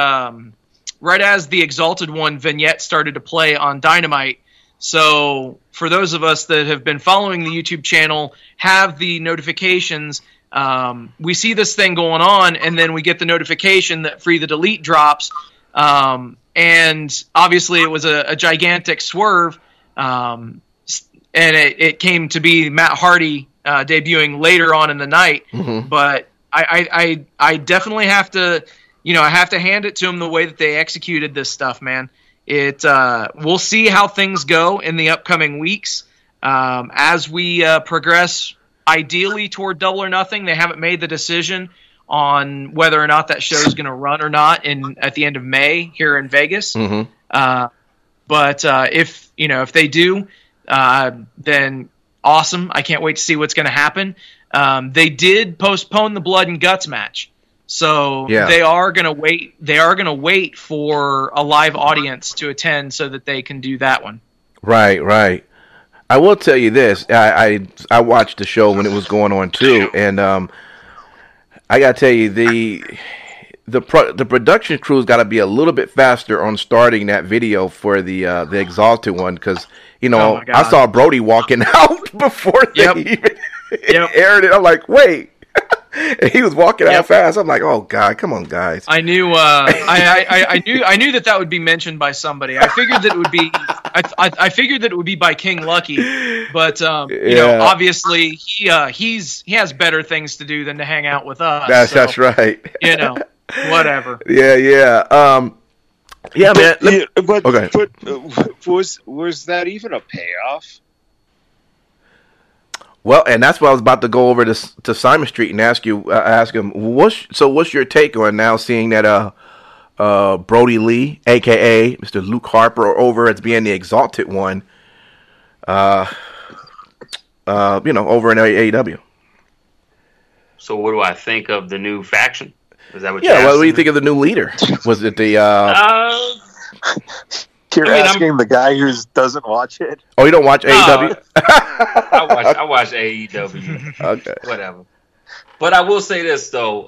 Exalted One vignette started to play on Dynamite. So for those of us that have been following the YouTube channel, have the notifications, we see this thing going on, and then we get the notification that Free the Delete drops. And obviously it was a gigantic swerve. And it came to be Matt Hardy debuting later on in the night. Mm-hmm. But I definitely have to, I have to hand it to him the way that they executed this stuff, man. We'll see how things go in the upcoming weeks as we progress. Ideally toward Double or Nothing. They haven't made the decision on whether or not that show is going to run or not at the end of May here in Vegas. Mm-hmm. But if they do, then awesome. I can't wait to see what's going to happen. They did postpone the Blood and Guts match. So they are going to wait. They are going to wait for a live audience to attend so that they can do that one. Right. I will tell you this. I watched the show when it was going on too, and I gotta tell you the production crew's got to be a little bit faster on starting that video for the Exalted One, because I saw Brody walking out before they even aired it. I'm like, wait. And he was walking out fast. I'm like, oh God, come on, guys. I knew, I knew that would be mentioned by somebody. I figured that it would be, I figured that it would be by King Lucky, but obviously he has better things to do than to hang out with us. That's right. Whatever. Yeah, man. But was that even a payoff? Well, and that's what I was about to go over to Simon Street and ask him, what's your take on now seeing that Brody Lee, a.k.a. Mr. Luke Harper, over as being the Exalted One, over in AEW? So what do I think of the new faction? Is that what what do you think of the new leader? Was it the... You're asking the guy who doesn't watch it? Oh, you don't watch AEW? I watch AEW. Okay. Whatever. But I will say this, though.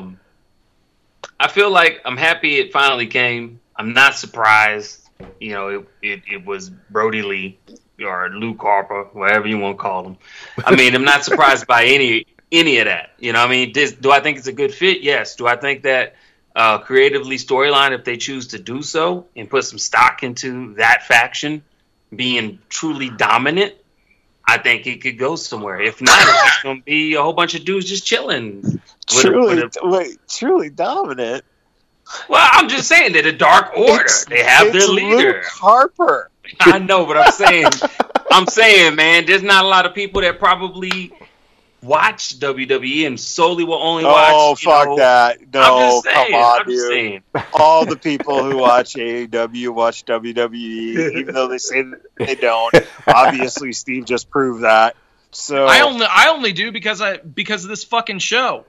I feel like I'm happy it finally came. I'm not surprised. It was Brody Lee or Luke Harper, whatever you want to call him. I mean, I'm not surprised by any of that. Do I think it's a good fit? Yes. Do I think that creatively storyline, if they choose to do so and put some stock into that faction being truly dominant, I think it could go somewhere. If not, it's just going to be a whole bunch of dudes just chilling. Truly dominant? Well, I'm just saying that the Dark Order, they have their leader. Luke Harper. I know, but I'm saying, man, there's not a lot of people that probably watch WWE and solely will only watch. Oh, fuck that! No, come on, dude. All the people who watch AEW watch WWE, even though they say that they don't. Obviously, Steve just proved that. So I only do because of this fucking show.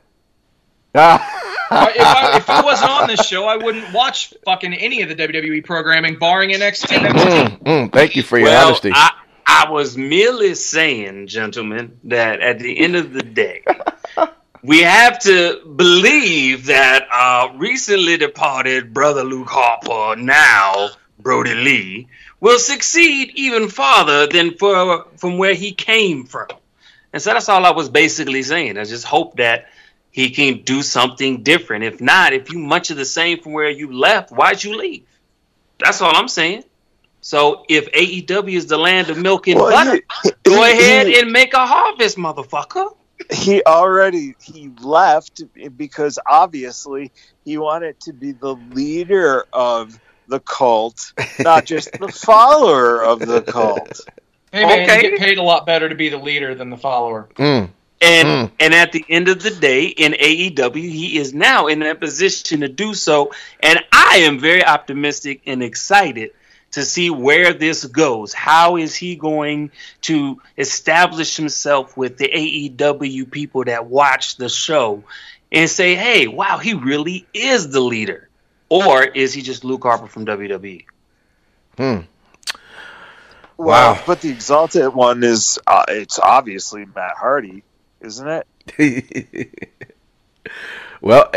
If I wasn't on this show, I wouldn't watch fucking any of the WWE programming, barring NXT. Thank you for your honesty. I was merely saying, gentlemen, that at the end of the day, we have to believe that recently departed brother Luke Harper, now Brody Lee, will succeed even farther than from where he came from. And so that's all I was basically saying. I just hope that he can do something different. If not, if you much of the same from where you left, why'd you leave? That's all I'm saying. So if AEW is the land of milk and butter, go ahead and make a harvest, motherfucker. He left because obviously he wanted to be the leader of the cult, not just the follower of the cult. Hey man, you get paid a lot better to be the leader than the follower. And at the end of the day, in AEW, he is now in a position to do so. And I am very optimistic and excited to see where this goes. How is he going to establish himself with the AEW people that watch the show and say, hey, wow, he really is the leader? Or is he just Luke Harper from WWE? Well, Wow. but the Exalted one is, it's obviously Matt Hardy, isn't it? Well,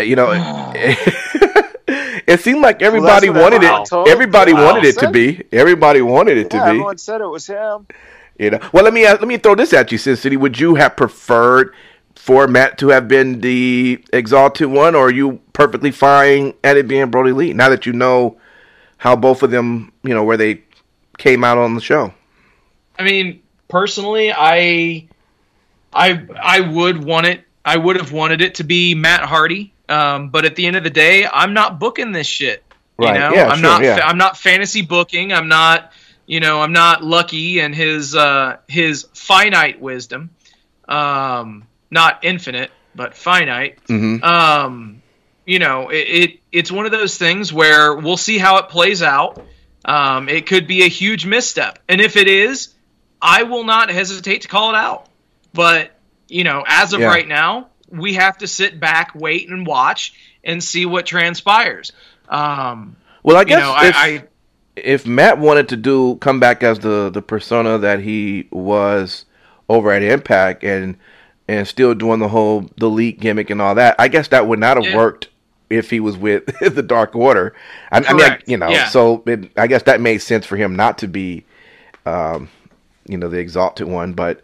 it seemed like everybody Well, that's wanted what it. everyone Everybody told- wanted it to be. Everybody wanted it to Yeah, be. everyone said it was him. Well, let me throw this at you, Sin City. Would you have preferred for Matt to have been the Exalted one, or are you perfectly fine at it being Brody Lee? Now that you know how both of them, where they came out on the show. I mean, personally, I would want it. I would have wanted it to be Matt Hardy. But at the end of the day, I'm not booking this shit. Right. Yeah, I'm not fantasy booking. I'm not Lucky and his finite wisdom. Not infinite, but finite. Mm-hmm. It's one of those things where we'll see how it plays out. It could be a huge misstep. And if it is, I will not hesitate to call it out. But, as of right now, we have to sit back, wait, and watch and see what transpires. Well, I guess if Matt wanted to come back as the persona that he was over at Impact and still doing the Elite gimmick and all that, I guess that would not have worked if he was with the Dark Order. I mean, so I guess that made sense for him not to be, the Exalted one. But,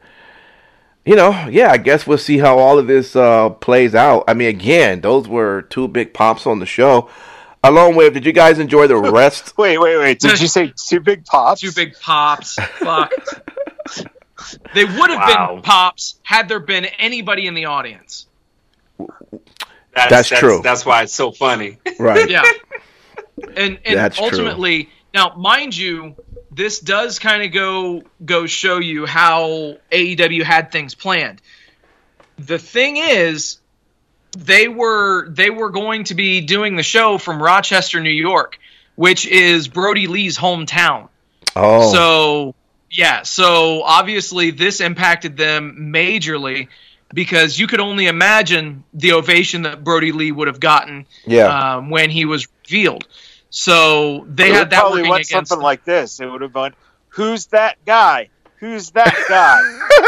I guess we'll see how all of this plays out. I mean, again, those were two big pops on the show. Along with, did you guys enjoy the rest? Wait. Did you say two big pops? Two big pops. Fuck. They would have been pops had there been anybody in the audience. That's true. That's why it's so funny. Right. Yeah. And That's ultimately, true. Now, mind you, this does kind of go show you how AEW had things planned. The thing is, they were going to be doing the show from Rochester, New York, which is Brody Lee's hometown. Oh. So obviously this impacted them majorly because you could only imagine the ovation that Brody Lee would have gotten when he was revealed. So they had that probably working went against something them. like this. It would have gone, "Who's that guy? Who's that guy?"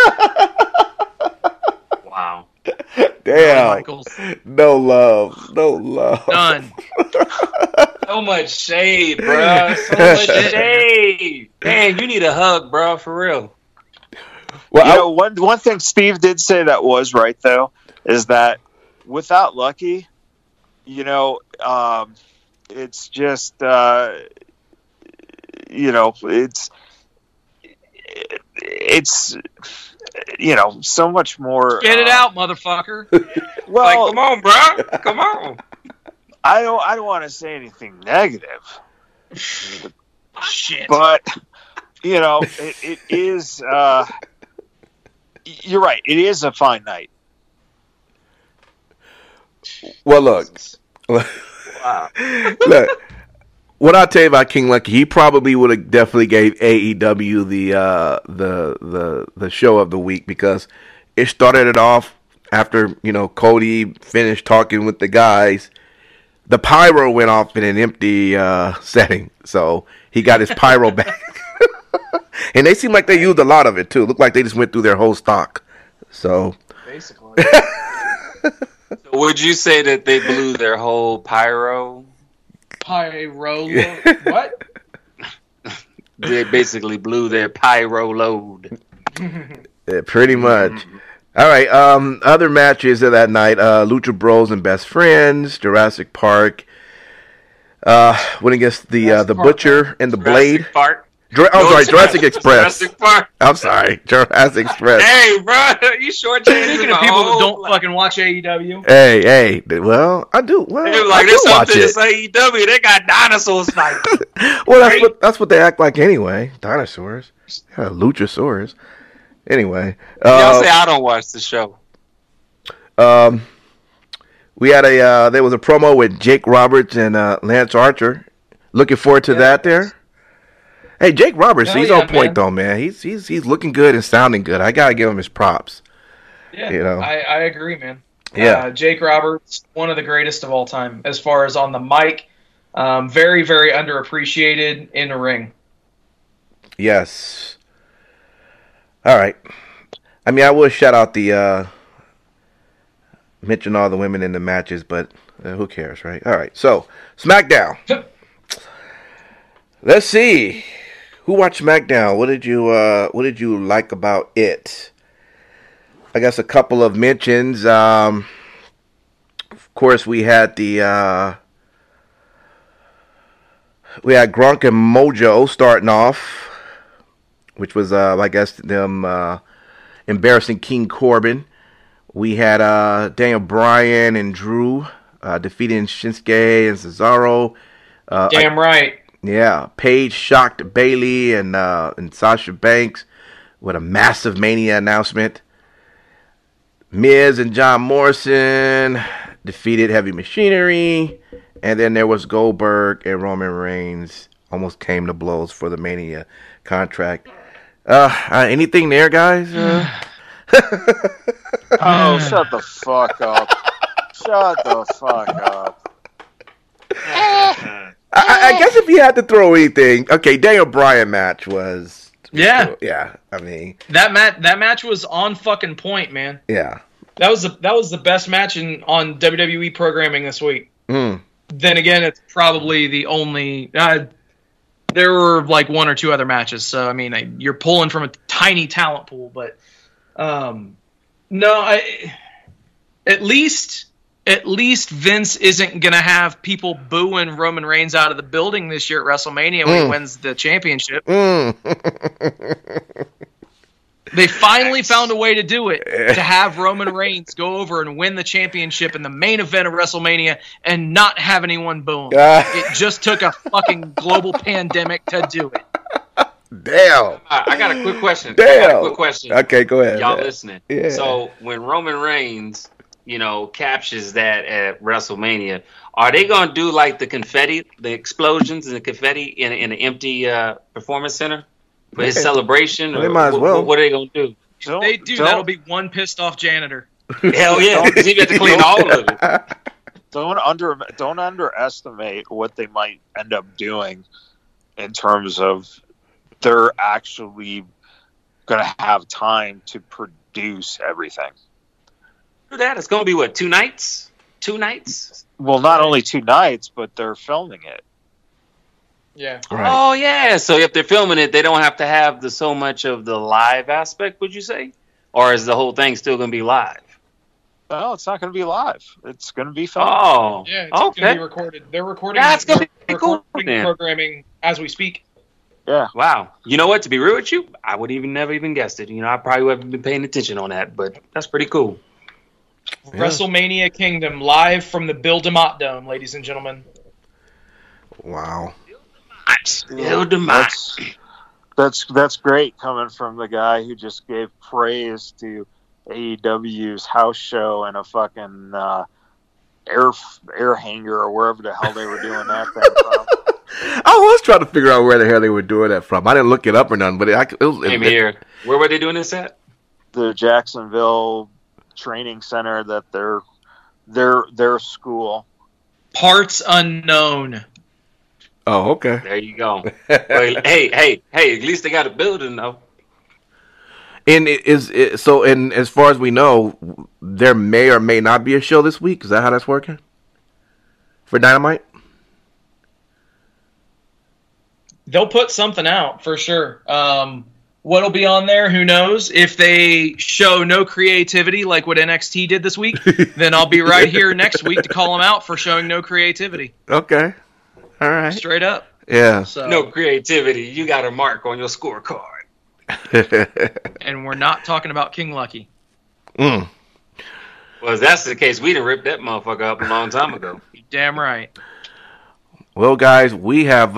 Wow. Damn. No love. None. So much shade, bro. So much shade. Man, you need a hug, bro, for real. Well, one thing Steve did say that was right, though, is that without Lucky, it's just, it's so much more. Get it out, motherfucker. Well, come on, bro. Come on. I don't want to say anything negative. Shit. But it is. You're right. It is a fine night. Well, look. Wow. Look. What I'll tell you about King Lucky, he probably would have definitely gave AEW the show of the week because it started it off after Cody finished talking with the guys. The pyro went off in an empty setting, so he got his pyro back. And they seem like they used a lot of it too. Looked like they just went through their whole stock. So basically, so would you say that they blew their whole pyro? What? They basically blew their pyro load. Yeah, pretty much. All right. Other matches of that night: Lucha Bros and Best Friends, Jurassic Park. Went against the Butcher and the Blade. Park. Jurassic Express. Jurassic Park. I'm sorry, Jurassic Express. Hey, bro, you shortchanging Speaking of people that don't fucking watch AEW. Hey. Well, I do. Well, they're like, I do watch there's it. something to AEW. They got dinosaurs fighting. Well, that's what they act like anyway. Dinosaurs. Yeah, Luchasaurus. Anyway. Y'all say I don't watch the show. We had there was a promo with Jake Roberts and Lance Archer. Looking forward to that there. Hey, Jake Roberts, he's on point though, man. He's looking good and sounding good. I gotta give him his props. Yeah, you know? I agree, man. Yeah, Jake Roberts, one of the greatest of all time, as far as on the mic. Very, very underappreciated in the ring. Yes. All right. I mean, I will shout out mention all the women in the matches, but who cares, right? All right. So SmackDown. Let's see. Who watched SmackDown? What did you like about it? I guess a couple of mentions. Of course, we had Gronk and Mojo starting off, which was I guess them embarrassing King Corbin. We had Daniel Bryan and Drew defeating Shinsuke and Cesaro. Damn right. Yeah, Paige shocked Bayley and Sasha Banks with a massive Mania announcement. Miz and John Morrison defeated Heavy Machinery, and then there was Goldberg and Roman Reigns almost came to blows for the Mania contract. Anything there, guys? Oh, shut the fuck up! Shut the fuck up! I guess if you had to throw anything, okay, Daniel Bryan match was yeah. I mean that match was on fucking point, man. Yeah, that was the best match on WWE programming this week. Mm. Then again, it's probably the only. There were like one or two other matches, so I mean you're pulling from a tiny talent pool, but no, at least Vince isn't going to have people booing Roman Reigns out of the building this year at WrestleMania when he wins the championship. They finally found a way to do it, to have Roman Reigns go over and win the championship in the main event of WrestleMania and not have anyone boo him. It just took a fucking global pandemic to do it. Damn. I got a quick question. Okay, go ahead. Y'all listening. Yeah. So when Roman Reigns, captures that at WrestleMania, are they going to do like the confetti, the explosions and the confetti in an empty performance center for his celebration? Well, they might as well. What are they going to do? If they do, that'll be one pissed off janitor. Hell yeah. Because he got to clean all of it. Don't underestimate what they might end up doing in terms of they're actually going to have time to produce everything. Do that. It's going to be what, 2 nights? 2 nights? Well, not only 2 nights, but they're filming it. Yeah. Right. Oh yeah. So if they're filming it, they don't have to have so much of the live aspect. Would you say, or is the whole thing still going to be live? No, it's not going to be live. It's going to be filmed. Oh, yeah. It's going to be recorded. They're recording. That's going to be cool. Programming as we speak. Yeah. Wow. You know what? To be real with you, I would never even guessed it. I probably would have been paying attention on that, but that's pretty cool. Yeah. WrestleMania Kingdom live from the Bill DeMott Dome, ladies and gentlemen. Wow. Bill DeMott. That's great coming from the guy who just gave praise to AEW's house show and a fucking air hanger or wherever the hell they were doing that thing from. I was trying to figure out where the hell they were doing that from. I didn't look it up or nothing, but it was Same here. Where were they doing this at? The Jacksonville training center that their school. Parts unknown. Oh, okay. There you go. Well, hey, at least they got a building though. And and as far as we know, there may or may not be a show this week. Is that how that's working? For Dynamite? They'll put something out for sure. What'll be on there, who knows? If they show no creativity like what NXT did this week, then I'll be right here next week to call them out for showing no creativity. Okay. All right. Straight up. Yeah. So, no creativity. You got a mark on your scorecard. And we're not talking about King Lucky. Mm. Well, if that's the case, we'd have ripped that motherfucker up a long time ago. You're damn right. Well, guys, we have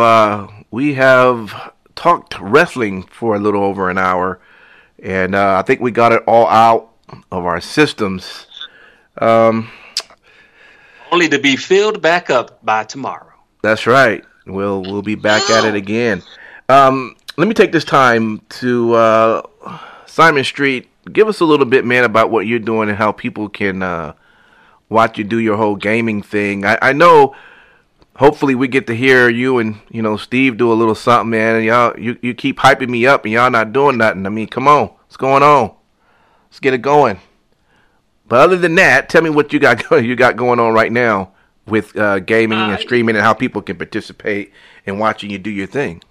talked wrestling for a little over an hour, and I think we got it all out of our systems. Only to be filled back up by tomorrow. That's right. We'll be back at it again. Let me take this time to Simon Street. Give us a little bit, man, about what you're doing and how people can watch you do your whole gaming thing. I know. Hopefully, we get to hear you and Steve do a little something, man. And y'all, you keep hyping me up, and y'all not doing nothing. I mean, come on, what's going on? Let's get it going. But other than that, tell me what you got going on right now with gaming and streaming, and how people can participate in watching you do your thing.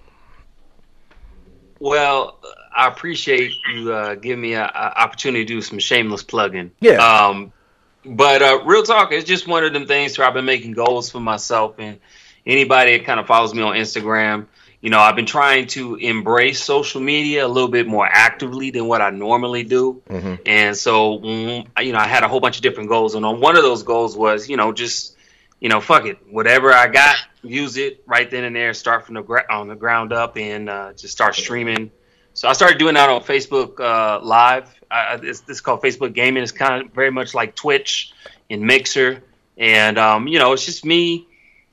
Well, I appreciate you giving me an opportunity to do some shameless plugging. Yeah. But real talk, it's just one of them things where I've been making goals for myself, and anybody that kind of follows me on Instagram, I've been trying to embrace social media a little bit more actively than what I normally do. Mm-hmm. And so, I had a whole bunch of different goals, and on one of those goals was, just, fuck it, whatever I got, use it right then and there, start from the ground up, and just start streaming. So I started doing that on Facebook Live. This is called Facebook Gaming. It's kind of very much like Twitch and Mixer. And, it's just me,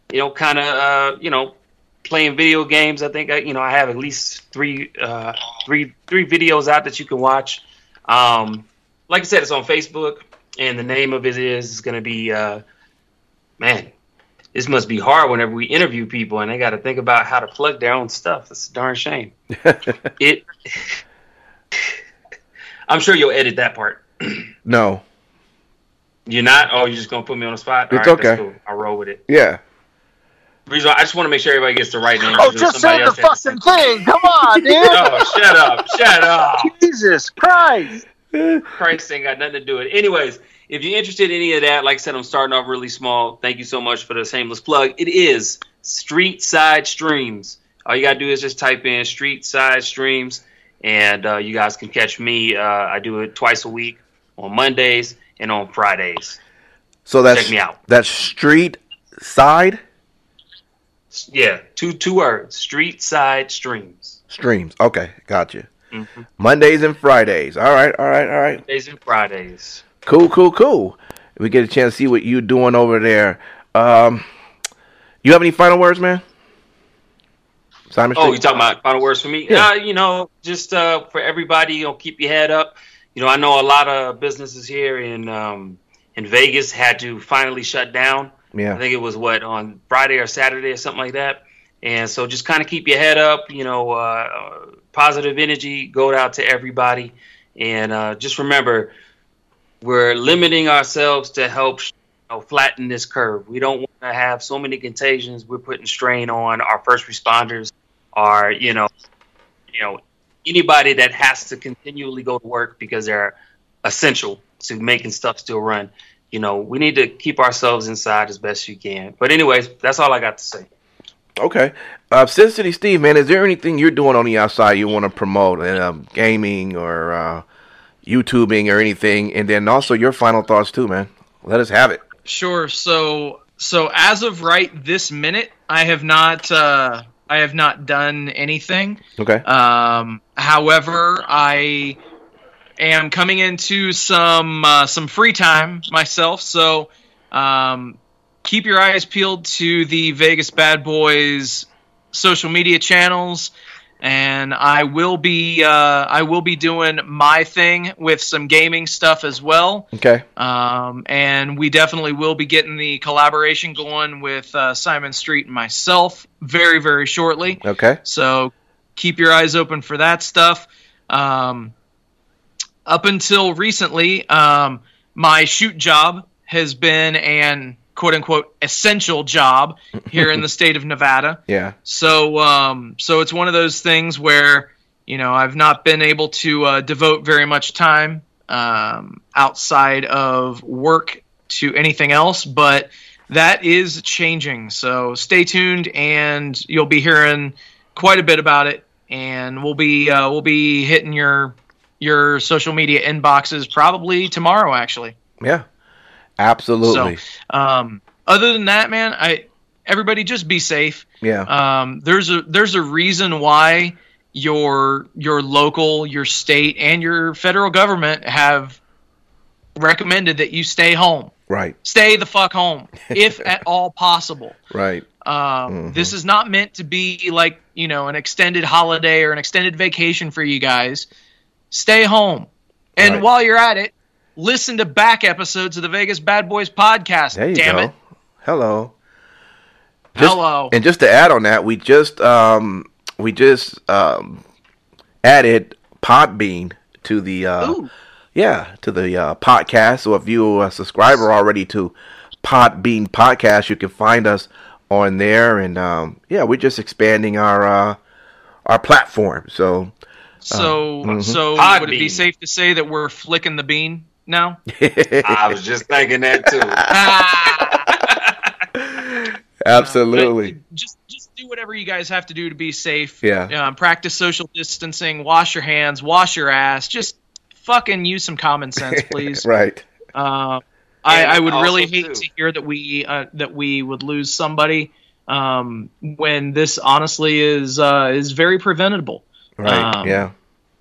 playing video games. I think, I have at least three videos out that you can watch. Like I said, it's on Facebook. And the name of it is going to be, man, this must be hard whenever we interview people and they got to think about how to plug their own stuff. It's a darn shame. I'm sure you'll edit that part. No. You're not? Oh, you're just going to put me on the spot? It's all right, okay. That's cool. I'll roll with it. Yeah. I just want to make sure everybody gets the right name. Oh, just say the fucking thing. Come on, dude. Oh, shut up. Jesus Christ. Christ ain't got nothing to do with it. Anyways, if you're interested in any of that, like I said, I'm starting off really small. Thank you so much for the shameless plug. It is Street Side Streams. All you got to do is just type in Street Side Streams, and you guys can catch me. I do it twice a week on Mondays and on Fridays. So check me out. That's Street Side? Yeah, two words. Street Side Streams. Streams. Okay, gotcha. Mm-hmm. Mondays and Fridays. All right. Mondays and Fridays. Cool. We get a chance to see what you're doing over there. You have any final words, man? Simon Street? Oh, you talking about final words for me? Yeah. Just for everybody, keep your head up. I know a lot of businesses here in Vegas had to finally shut down. Yeah. I think it was on Friday or Saturday or something like that. And so just kind of keep your head up, positive energy, go out to everybody. And just remember, we're limiting ourselves to help flatten this curve. We don't want to have so many contagions. We're putting strain on our first responders, our, anybody that has to continually go to work because they're essential to making stuff still run. We need to keep ourselves inside as best you can. But anyways, that's all I got to say. Okay. Sin City Steve, man, is there anything you're doing on the outside you want to promote? Gaming or YouTubing or anything? And then also your final thoughts too, man. Let us have it. Sure. So as of right this minute, I have not done anything. Okay. However, I am coming into some free time myself, so keep your eyes peeled to the Vegas Bad Boys social media channels, and I will be doing my thing with some gaming stuff as well. Okay. And we definitely will be getting the collaboration going with Simon Street and myself very, very shortly. Okay. So keep your eyes open for that stuff. Up until recently, my shoot job has been an quote-unquote essential job here in the state of Nevada. Yeah. So it's one of those things where, I've not been able to devote very much time outside of work to anything else, but that is changing. So stay tuned, and you'll be hearing quite a bit about it, and we'll be hitting your social media inboxes probably tomorrow, actually. Yeah, absolutely. So, other than that, man, everybody just be safe. Yeah. There's a reason why your local, your state, and your federal government have recommended that you stay home. Right. Stay the fuck home, if at all possible. Right. This is not meant to be like, an extended holiday or an extended vacation for you guys. Stay home. And while you're at it, listen to back episodes of the Vegas Bad Boys podcast. There you Damn go. it. Hello. Hello. And just to add on that, we just added Podbean to the podcast. So if you're a subscriber already to Podbean podcast, you can find us on there. And we're just expanding our platform. So would it be safe to say that we're flicking the bean now? I was just thinking that too. Absolutely. Just do whatever you guys have to do to be safe. Yeah. Practice social distancing. Wash your hands. Wash your ass. Just fucking use some common sense, please. Right. I would really hate to hear that we would lose somebody when this honestly is very preventable. Right.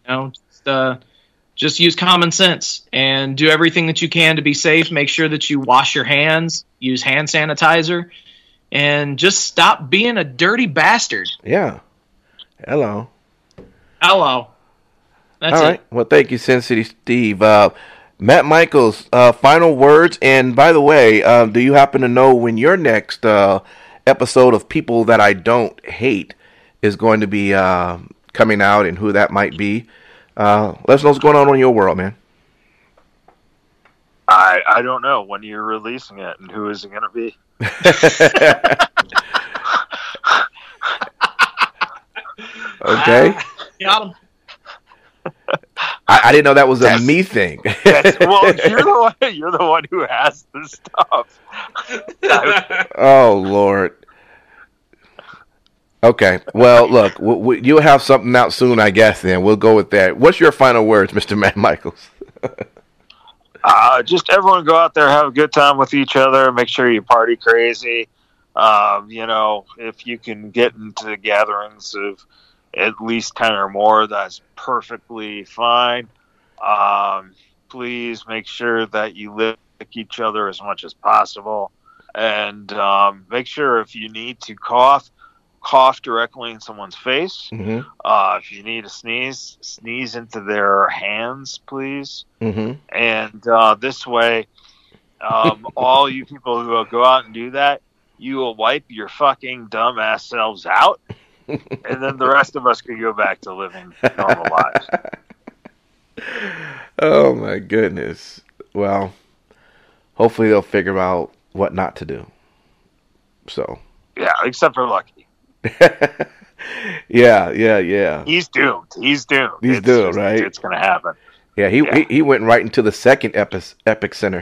Just use common sense and do everything that you can to be safe. Make sure that you wash your hands, use hand sanitizer, and just stop being a dirty bastard. Yeah. Hello. That's all right. Well, thank you, Sin City Steve. Matt Michaels, final words. And by the way, do you happen to know when your next episode of People That I Don't Hate is going to be coming out and who that might be? Let us know what's going on in your world, man. I don't know when you're releasing it and who is it going to be. Okay. Got him. I didn't know that was a me thing. Well, you're the one who has the stuff. Oh, Lord. Okay. Well, look, you'll have something out soon, I guess, then. We'll go with that. What's your final words, Mr. Matt Michaels? Just everyone go out there, have a good time with each other. Make sure you party crazy. If you can get into gatherings of at least 10 or more, that's perfectly fine. Please make sure that you lick each other as much as possible. And make sure if you need to cough directly in someone's face. Mm-hmm. If you need to sneeze into their hands, please. Mm-hmm. And this way, all you people who will go out and do that, you will wipe your fucking dumbass selves out, and then the rest of us can go back to living normal lives. Oh, my goodness. Well, hopefully they'll figure out what not to do. So. Yeah, except for Lucky. Yeah. He's doomed. He's doomed, right? It's going to happen. Yeah, he went right into the second epic center.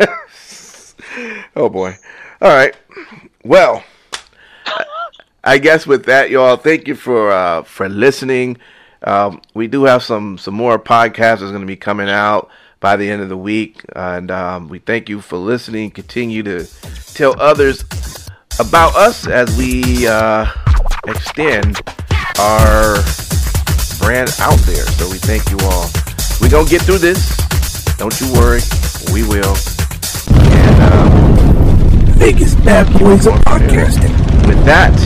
Oh, boy. All right. Well, I guess with that, y'all, thank you for listening. We do have some more podcasts that's going to be coming out by the end of the week, and we thank you for listening. Continue to tell others about us as we extend our brand out there. So we thank you all. We're going to get through this. Don't you worry. We will. And Vegas Bad Boys of Podcasting. With that,